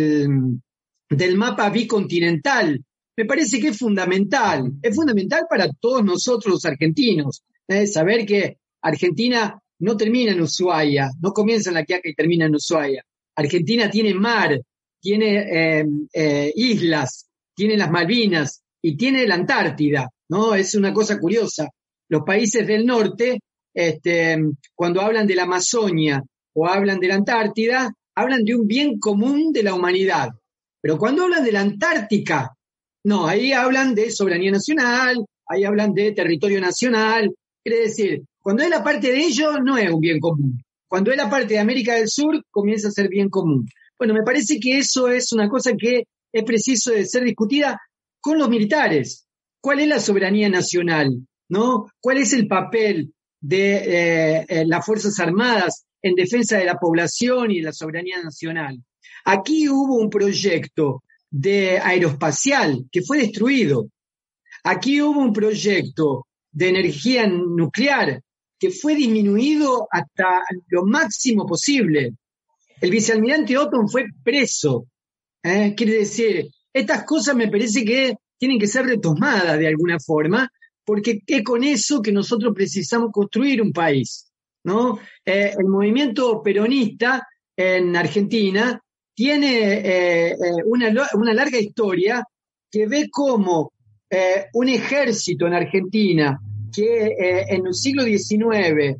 mapa bicontinental. Me parece que es fundamental para todos nosotros los argentinos, saber que Argentina no termina en Ushuaia, no comienza en La Quiaca y termina en Ushuaia. Argentina tiene mar, tiene islas, tiene las Malvinas y tiene la Antártida, ¿no? Es una cosa curiosa. Los países del norte, cuando hablan de la Amazonia o hablan de la Antártida, hablan de un bien común de la humanidad. Pero cuando hablan de la Antártica, no, ahí hablan de soberanía nacional, ahí hablan de territorio nacional. Quiere decir, cuando es la parte de ellos, no es un bien común. Cuando es la parte de América del Sur, comienza a ser bien común. Bueno, me parece que eso es una cosa que es preciso de ser discutida con los militares. ¿Cuál es la soberanía nacional? ¿No? ¿Cuál es el papel de las Fuerzas Armadas en defensa de la población y de la soberanía nacional? Aquí hubo un proyecto de aeroespacial que fue destruido. Aquí hubo un proyecto de energía nuclear que fue disminuido hasta lo máximo posible. El vicealmirante Otton fue preso. Quiere decir, estas cosas me parece que tienen que ser retomadas de alguna forma, porque es con eso que nosotros precisamos construir un país, ¿no? El movimiento peronista en Argentina tiene una larga historia que ve cómo un ejército en Argentina que en el siglo XIX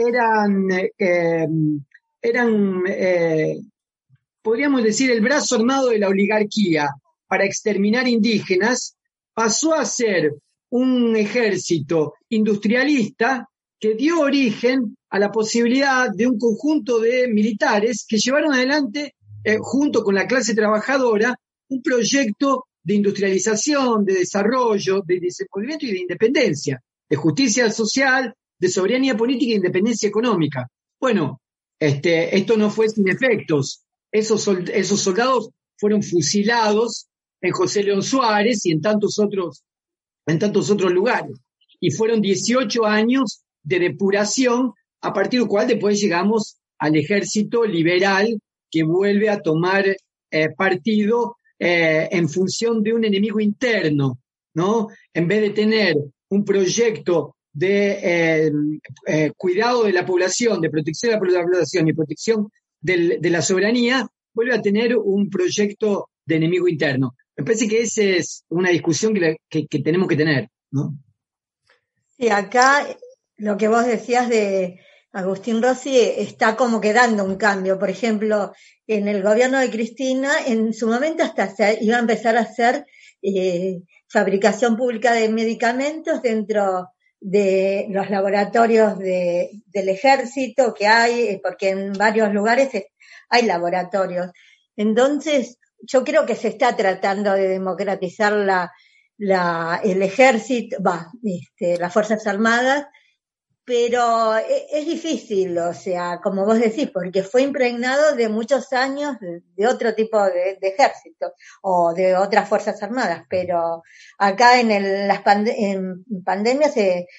eran podríamos decir, el brazo armado de la oligarquía para exterminar indígenas, pasó a ser un ejército industrialista que dio origen a la posibilidad de un conjunto de militares que llevaron adelante, junto con la clase trabajadora, un proyecto de industrialización, de desarrollo, de desenvolvimiento y de independencia, de justicia social, de soberanía política e independencia económica. Bueno, esto no fue sin efectos. Esos soldados fueron fusilados en José León Suárez y en tantos otros lugares. Y fueron 18 años de depuración, a partir del cual después llegamos al ejército liberal que vuelve a tomar partido en función de un enemigo interno, ¿no? En vez de tener un proyecto de cuidado de la población, de protección de la población y protección de la soberanía, vuelve a tener un proyecto de enemigo interno. Me parece que esa es una discusión que tenemos que tener, ¿no? Sí, acá lo que vos decías de Agustín Rossi está como que dando un cambio. Por ejemplo, en el gobierno de Cristina, en su momento hasta se iba a empezar a hacer fabricación pública de medicamentos dentro de los laboratorios del ejército que hay, porque en varios lugares hay laboratorios. Entonces, yo creo que se está tratando de democratizar el ejército, las Fuerzas Armadas, pero es difícil, o sea, como vos decís, porque fue impregnado de muchos años de otro tipo de ejército o de otras Fuerzas Armadas, pero acá en pandemia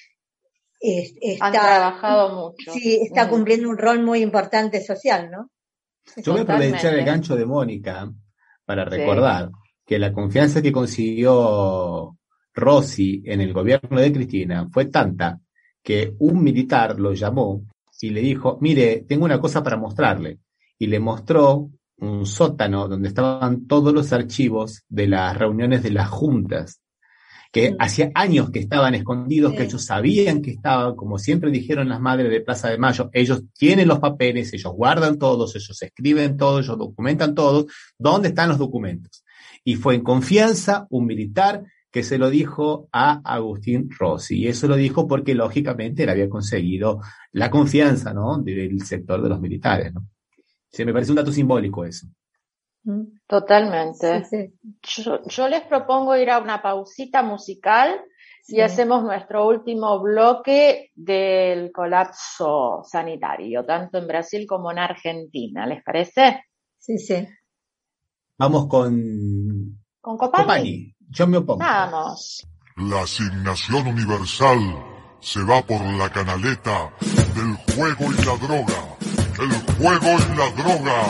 han trabajado mucho. Sí, está cumpliendo un rol muy importante social, ¿no? Yo voy a aprovechar el gancho de Mónica para recordar que la confianza que consiguió Rossi en el gobierno de Cristina fue tanta que un militar lo llamó y le dijo, mire, tengo una cosa para mostrarle. Y le mostró un sótano donde estaban todos los archivos de las reuniones de las juntas, que hacía años que estaban escondidos, que ellos sabían que estaban, como siempre dijeron las madres de Plaza de Mayo, ellos tienen los papeles, ellos guardan todos, ellos escriben todos, ellos documentan todos. ¿Dónde están los documentos? Y fue en confianza un militar que se lo dijo a Agustín Rossi, y eso lo dijo porque lógicamente él había conseguido la confianza, ¿no?, del sector de los militares, ¿no? Sí, me parece un dato simbólico eso. Totalmente. Sí. Yo les propongo ir a una pausita musical y hacemos nuestro último bloque del colapso sanitario, tanto en Brasil como en Argentina. ¿Les parece? Sí, sí. Vamos con Copani. Yo me opongo. Vamos. La asignación universal se va por la canaleta del juego y la droga. El juego y la droga.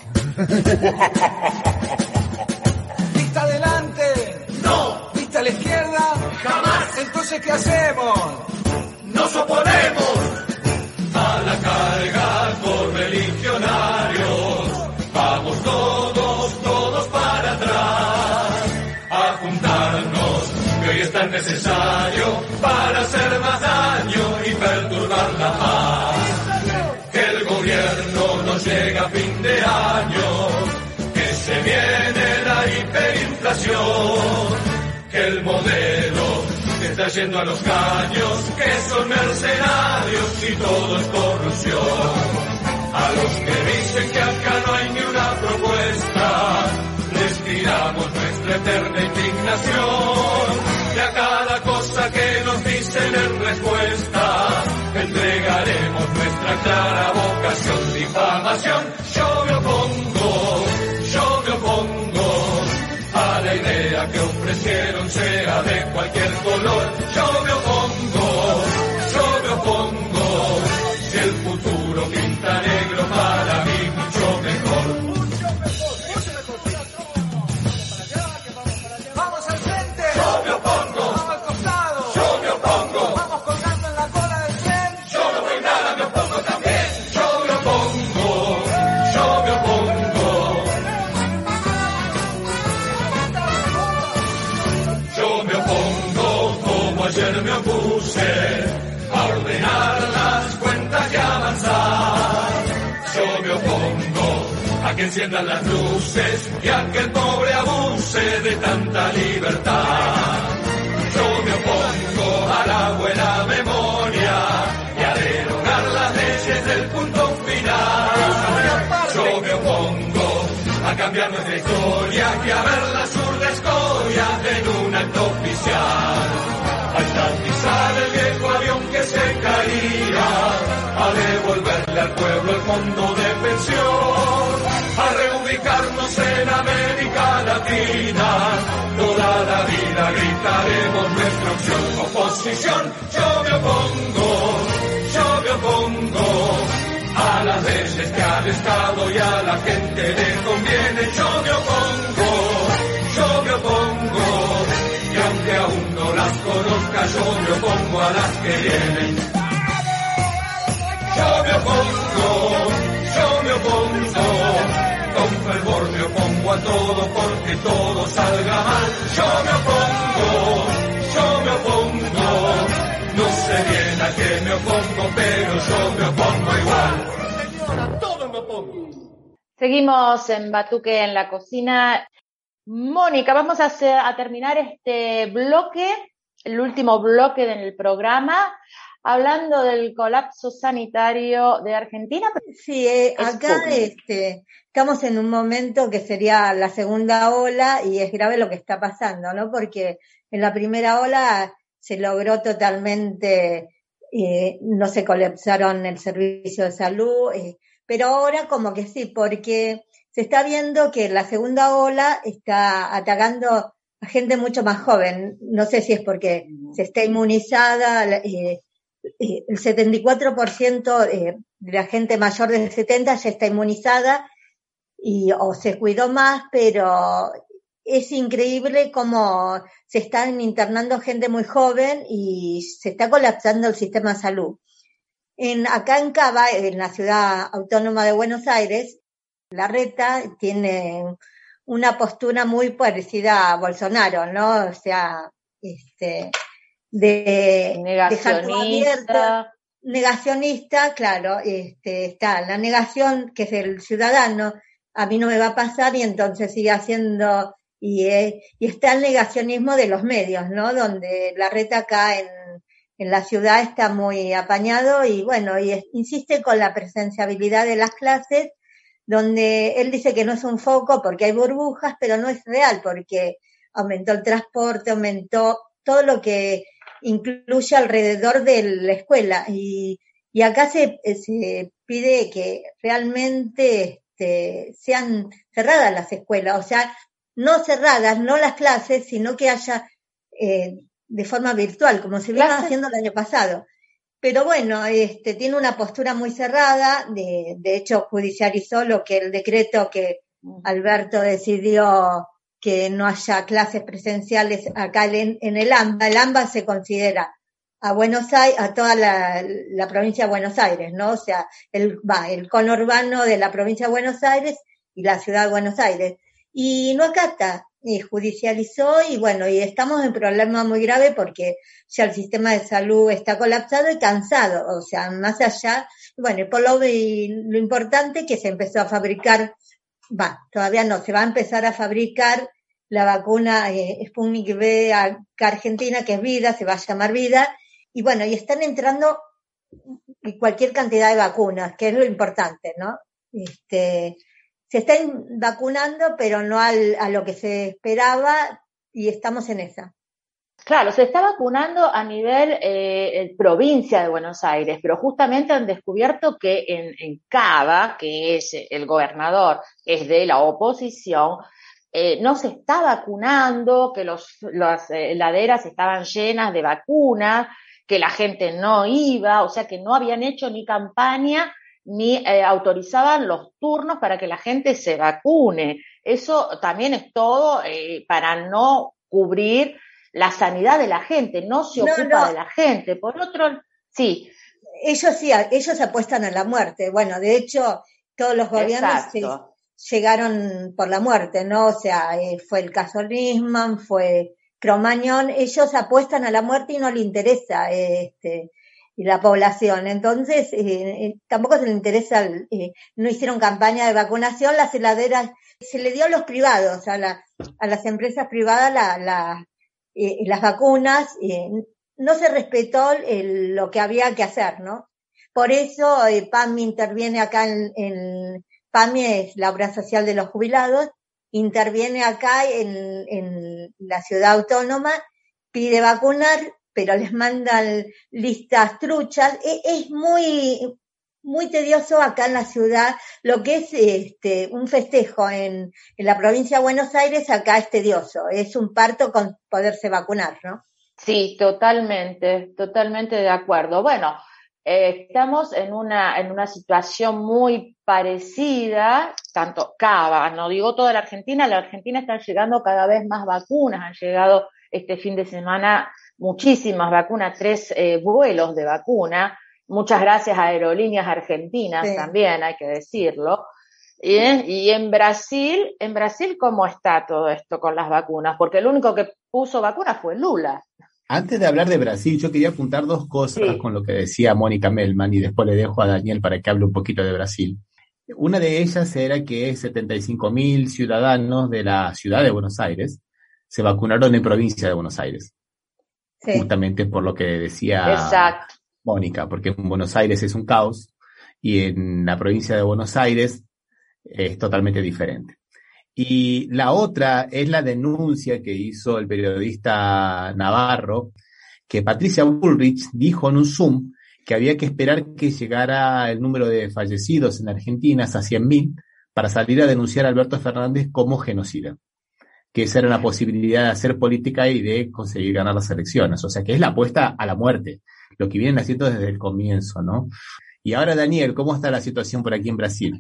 ¿Vista adelante? No. ¿Vista a la izquierda? Jamás. Entonces, ¿qué hacemos? Nos oponemos a la carga correligionarios. Vamos todos para atrás a juntarnos, que hoy es tan necesario para hacer más daño y perturbar la paz. Que el gobierno no llega a fin de año, que se viene la hiperinflación, que el modelo está yendo a los caños, que son mercenarios y todo es corrupción. A los que dicen que acá no hay ni una propuesta, les tiramos nuestra eterna indignación. Y a cada cosa que nos dicen en respuesta, entregaremos nuestra clara vocación. Difamación, yo me opongo a la idea que ofrecieron, sea de cualquier color. Yo me opongo, si el futuro pinta negro, para mí mucho mejor. Vamos al frente. Yo me opongo. Vamos al costado. Yo me opongo. Vamos colgando en la cola del tren. Yo no voy nada, me opongo también. Yo me opongo. Yo me opongo como ayer me opuse a ordenar las cuentas y avanzar. Yo me opongo a que enciendan las luces y a que el pobre abuse de tanta libertad. Yo me opongo a la buena memoria y a derogar las leyes del punto final. Yo me opongo a cambiar nuestra historia y a ver la zurda escoria en un acto oficial. A estatizar el viejo avión que se caía, a devolverle al pueblo el fondo de pensión, a reubicarnos en América Latina. Toda la vida gritaremos nuestra opción. Oposición, yo me opongo a las leyes que al Estado y a la gente le conviene. Yo me opongo, y aunque aún no las conozca, yo me opongo a las que vienen. Yo me opongo, con fervor me opongo a todo porque todo salga mal. Yo me opongo, no se bien a que me opongo, pero yo me opongo igual. Señora, todo me opongo. Seguimos en Batuque en la cocina. Mónica, vamos a terminar este bloque, el último bloque del programa, hablando del colapso sanitario de Argentina. Sí, acá estamos en un momento que sería la segunda ola y es grave lo que está pasando, ¿no? Porque en la primera ola se logró totalmente, no se colapsaron el servicio de salud, pero ahora como que sí, porque se está viendo que la segunda ola está atacando a gente mucho más joven. No sé si es porque se está inmunizada, el 74% de la gente mayor de 70 ya está inmunizada o se cuidó más, pero es increíble cómo se están internando gente muy joven y se está colapsando el sistema de salud. Acá en Cava, en la ciudad autónoma de Buenos Aires, Larreta tiene una postura muy parecida a Bolsonaro, ¿no? O sea, de dejar todo abierto, negacionista, claro, está la negación, que es el ciudadano, a mí no me va a pasar, y entonces sigue haciendo, y está el negacionismo de los medios, ¿no? Donde Larreta acá en la ciudad está muy apañado y bueno, insiste con la presenciabilidad de las clases, donde él dice que no es un foco porque hay burbujas, pero no es real porque aumentó el transporte, aumentó todo lo que incluye alrededor de la escuela y acá se pide que realmente sean cerradas las escuelas, o sea, no cerradas, no las clases, sino que haya de forma virtual, como se vino haciendo el año pasado. Pero bueno, tiene una postura muy cerrada, de hecho judicializó el decreto que Alberto decidió que no haya clases presenciales acá en el AMBA. El AMBA se considera a Buenos Aires, a toda la provincia de Buenos Aires, ¿no? O sea, el conurbano de la provincia de Buenos Aires y la ciudad de Buenos Aires. Y no acata, y judicializó y bueno, y estamos en problema muy grave porque ya el sistema de salud está colapsado y cansado, o sea, más allá, bueno, y por lo importante que se empezó a fabricar, todavía no, se va a empezar a fabricar la vacuna Sputnik V acá Argentina, que es Vida, se va a llamar Vida, y bueno, y están entrando cualquier cantidad de vacunas, que es lo importante, ¿no? Se está vacunando, pero no a lo que se esperaba, y estamos en esa. Claro, se está vacunando a nivel provincia de Buenos Aires, pero justamente han descubierto que en Cava, que es el gobernador, es de la oposición, no se está vacunando, que las heladeras estaban llenas de vacunas, que la gente no iba, o sea que no habían hecho ni campaña ni autorizaban los turnos para que la gente se vacune. Eso también es todo para no cubrir la sanidad de la gente, no se ocupa de la gente. Por otro, sí. Ellos apuestan a la muerte. Bueno, de hecho, todos los gobiernos llegaron por la muerte, ¿no? O sea, fue el caso Nisman, fue Cromañón, ellos apuestan a la muerte y no le interesa y la población. Entonces, tampoco se le interesa, no hicieron campaña de vacunación, las heladeras, se le dio a los privados, a las empresas privadas las vacunas, no se respetó lo que había que hacer, ¿no? Por eso PAMI interviene acá PAMI es la obra social de los jubilados, interviene acá en la ciudad autónoma, pide vacunar, pero les mandan listas truchas. Es muy, muy tedioso acá en la ciudad, lo que es un festejo en la provincia de Buenos Aires, acá es tedioso, es un parto con poderse vacunar, ¿no? Sí, totalmente de acuerdo. Bueno, estamos en una situación muy parecida, tanto Cava, no digo toda la Argentina están llegando cada vez más vacunas, han llegado este fin de semana muchísimas vacunas, 3 vuelos de vacuna, muchas gracias a Aerolíneas Argentinas también, hay que decirlo. Y en Brasil, ¿cómo está todo esto con las vacunas? Porque el único que puso vacunas fue Lula. Antes de hablar de Brasil, yo quería apuntar dos cosas con lo que decía Mónica Melman y después le dejo a Daniel para que hable un poquito de Brasil. Una de ellas era que 75.000 ciudadanos de la ciudad de Buenos Aires se vacunaron en provincia de Buenos Aires. Justamente por lo que decía Mónica, porque en Buenos Aires es un caos y en la provincia de Buenos Aires es totalmente diferente. Y la otra es la denuncia que hizo el periodista Navarro, que Patricia Bullrich dijo en un Zoom que había que esperar que llegara el número de fallecidos en Argentina a 100.000 para salir a denunciar a Alberto Fernández como genocida. Que esa era una posibilidad de hacer política y de conseguir ganar las elecciones. O sea, que es la apuesta a la muerte, lo que vienen haciendo desde el comienzo, ¿no? Y ahora, Daniel, ¿cómo está la situación por aquí en Brasil?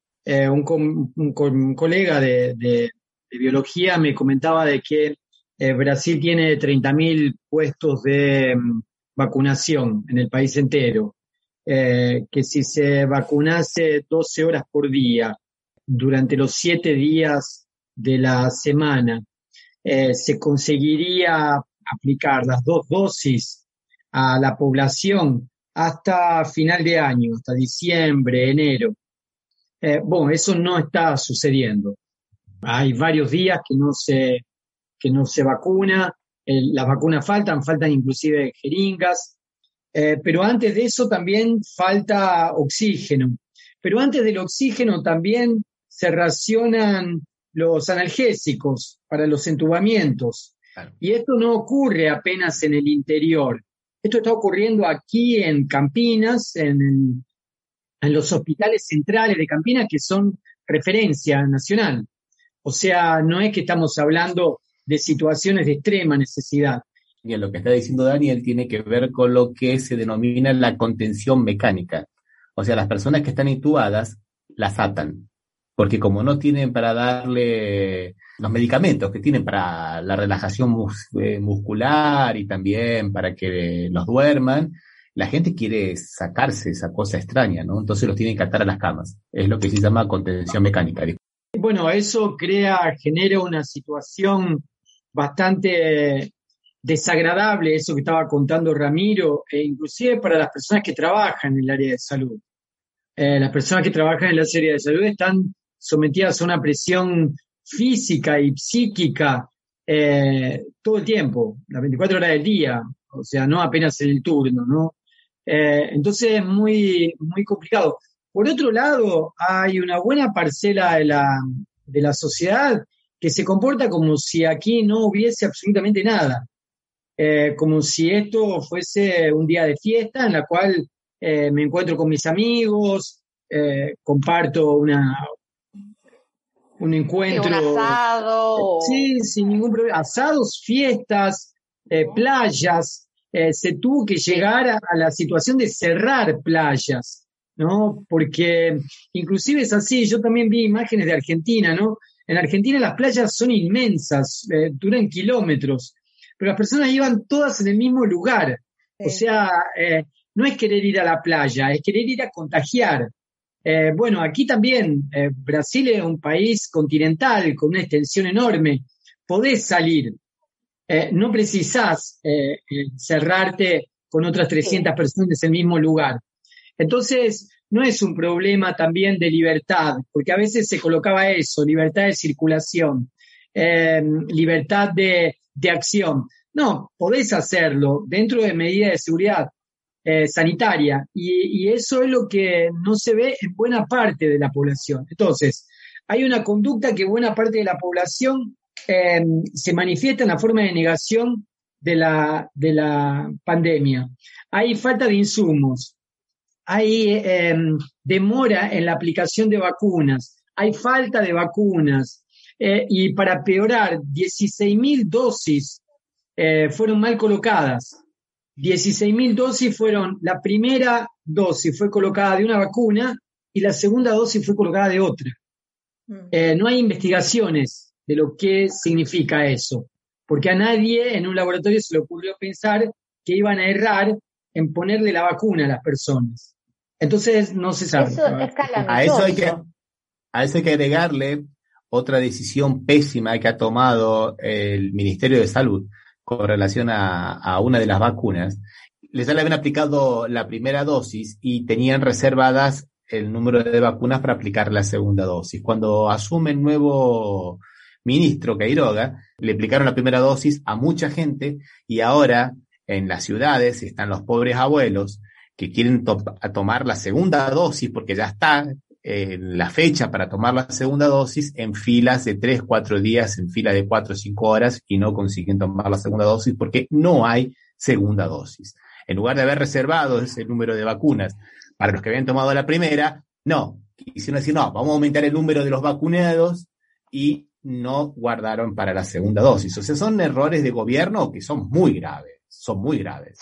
Un colega de biología me comentaba de que Brasil tiene 30.000 puestos de vacunación en el país entero, que si se vacunase 12 horas por día durante los 7 días de la semana, se conseguiría aplicar las 2 dosis a la población hasta final de año, hasta diciembre, enero. Bueno, eso no está sucediendo. Hay varios días que no se vacuna, las vacunas faltan inclusive jeringas, pero antes de eso también falta oxígeno. Pero antes del oxígeno también se racionan los analgésicos para los entubamientos. Claro. Y esto no ocurre apenas en el interior. Esto está ocurriendo aquí en Campinas, en los hospitales centrales de Campinas, que son referencia nacional. O sea, no es que estamos hablando de situaciones de extrema necesidad. Bien, lo que está diciendo Daniel tiene que ver con lo que se denomina la contención mecánica. O sea, las personas que están intubadas las atan, porque como no tienen para darle los medicamentos que tienen para la relajación muscular y también para que los duerman, la gente quiere sacarse esa cosa extraña, ¿no? Entonces los tienen que atar a las camas. Es lo que se llama contención mecánica. Bueno, eso genera una situación bastante desagradable, eso que estaba contando Ramiro, e inclusive para las personas que trabajan en el área de salud. Las personas que trabajan en la área de salud están sometidas a una presión física y psíquica todo el tiempo, las 24 horas del día, o sea, no apenas en el turno, ¿no? Entonces es muy, muy complicado. Por otro lado, hay una buena parcela de la sociedad que se comporta como si aquí no hubiese absolutamente nada, como si esto fuese un día de fiesta en la cual me encuentro con mis amigos, comparto un encuentro. Un asado. Sí, sin ningún problema. Asados, fiestas, playas. Se tuvo que llegar a la situación de cerrar playas, ¿no? Porque inclusive es así, yo también vi imágenes de Argentina, ¿no? En Argentina las playas son inmensas, duran kilómetros, pero las personas iban todas en el mismo lugar. Sí. O sea, no es querer ir a la playa, es querer ir a contagiar. Bueno, aquí también, Brasil es un país continental con una extensión enorme. Podés salir, no precisás cerrarte con otras 300 personas en el mismo lugar. Entonces, no es un problema también de libertad, porque a veces se colocaba eso, libertad de circulación, libertad de acción. No, podés hacerlo dentro de medidas de seguridad sanitaria, y eso es lo que no se ve en buena parte de la población. Entonces, hay una conducta que buena parte de la población se manifiesta en la forma de negación de la pandemia. Hay falta de insumos, hay demora en la aplicación de vacunas, hay falta de vacunas, y para peorar, 16.000 dosis fueron mal colocadas. 16.000 dosis fueron, la primera dosis fue colocada de una vacuna y la segunda dosis fue colocada de otra. No hay investigaciones de lo que significa eso, porque a nadie en un laboratorio se le ocurrió pensar que iban a errar en ponerle la vacuna a las personas. Entonces no se sabe. Eso es calamitoso. A eso hay que agregarle otra decisión pésima que ha tomado el Ministerio de Salud, con relación a una de las vacunas. Les habían aplicado la primera dosis y tenían reservadas el número de vacunas para aplicar la segunda dosis. Cuando asume el nuevo ministro Quiroga, le aplicaron la primera dosis a mucha gente y ahora en las ciudades están los pobres abuelos que quieren tomar la segunda dosis porque ya está la fecha para tomar la segunda dosis en filas de 3, 4 días, en fila de 4 o 5 horas y no consiguen tomar la segunda dosis porque no hay segunda dosis. En lugar de haber reservado ese número de vacunas para los que habían tomado la primera, no. Quisieron decir, no, vamos a aumentar el número de los vacunados y no guardaron para la segunda dosis. O sea, son errores de gobierno que son muy graves. Son muy graves,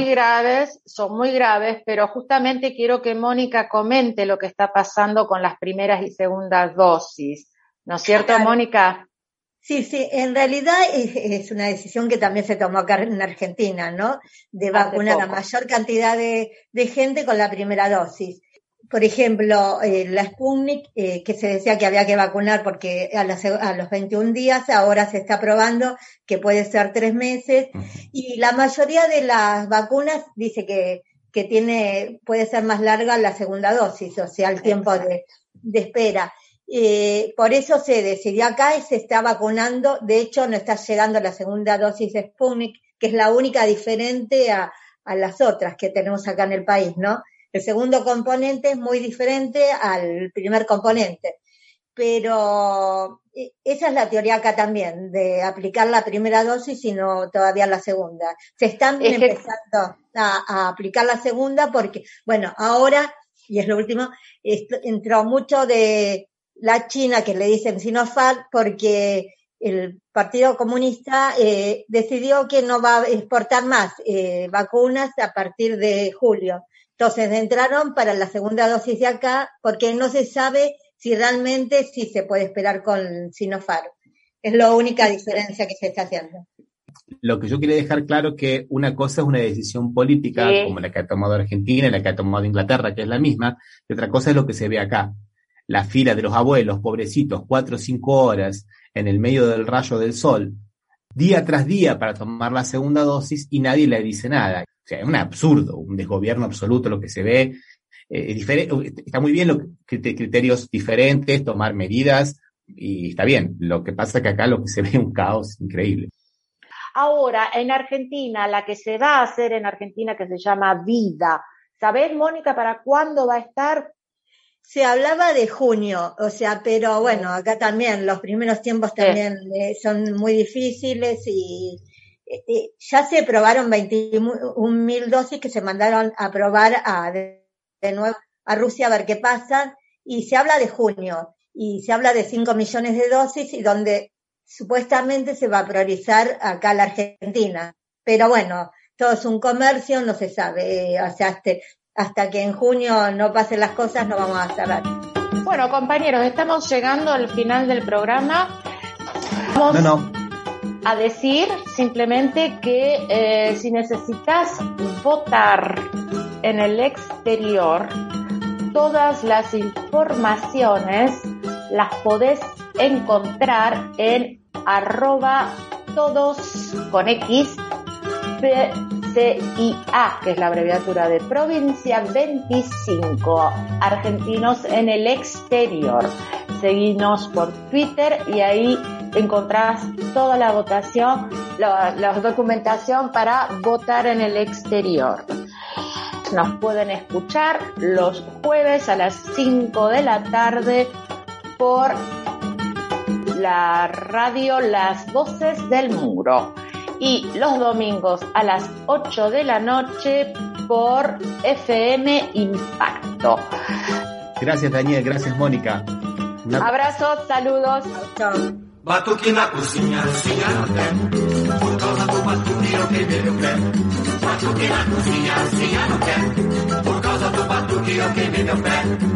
pero justamente quiero que Mónica comente lo que está pasando con las primeras y segundas dosis. ¿No es cierto, claro, Mónica? Sí, en realidad es una decisión que también se tomó acá en Argentina, ¿no? De vacunar a mayor cantidad de gente con la primera dosis. Por ejemplo, la Sputnik, que se decía que había que vacunar porque a los 21 días, ahora se está probando que puede ser 3 meses, y la mayoría de las vacunas dice que puede ser más larga la segunda dosis, o sea, el tiempo de espera. Por eso se decidió acá y se está vacunando. De hecho, no está llegando la segunda dosis de Sputnik, que es la única diferente a las otras que tenemos acá en el país, ¿no? El segundo componente es muy diferente al primer componente, pero esa es la teoría acá también, de aplicar la primera dosis y no todavía la segunda. Se están empezando a aplicar la segunda porque, bueno, ahora, y es lo último, entró mucho de la China, que le dicen Sinopharm, porque el Partido Comunista decidió que no va a exportar más vacunas a partir de julio. Entonces entraron para la segunda dosis de acá porque no se sabe si realmente sí se puede esperar con Sinopharm. Es la única diferencia que se está haciendo. Lo que yo quería dejar claro que una cosa es una decisión política, sí, como la que ha tomado Argentina, la que ha tomado Inglaterra, que es la misma, y otra cosa es lo que se ve acá. La fila de los abuelos, pobrecitos, 4 o 5 horas en el medio del rayo del sol, día tras día para tomar la segunda dosis y nadie le dice nada. O sea, es un absurdo, un desgobierno absoluto lo que se ve. Está muy bien criterios diferentes, tomar medidas, y está bien. Lo que pasa es que acá lo que se ve es un caos increíble. Ahora, en Argentina, la que se va a hacer en Argentina, que se llama Vida, ¿sabés, Mónica, para cuándo va a estar? Se hablaba de junio, o sea, pero bueno, acá también los primeros tiempos también son muy difíciles y ya se probaron 21.000 dosis que se mandaron a probar de nuevo a Rusia a ver qué pasa, y se habla de junio, y se habla de 5 millones de dosis, y donde supuestamente se va a priorizar acá la Argentina. Pero bueno, todo es un comercio, no se sabe, o sea, hasta que en junio no pasen las cosas no vamos a saber. Bueno, compañeros, estamos llegando al final del programa. Vamos a decir simplemente que si necesitas votar en el exterior, todas las informaciones las podés encontrar en @todos_con_X PCIA, que es la abreviatura de Provincia 25, argentinos en el exterior. Seguinos por Twitter y ahí encontrás toda la votación, la documentación para votar en el exterior. Nos pueden escuchar los jueves a las 5 de la tarde por la radio Las Voces del Muro, y los domingos a las 8 de la noche por FM Impacto. Gracias, Daniel, gracias, Mónica. Abrazos, saludos. Chao. Batuque na cozinha, cozinha no pé. Por causa do batuque eu queimei meu pé. Batuque na cozinha no pé. Por causa do batuque eu queimei meu pé.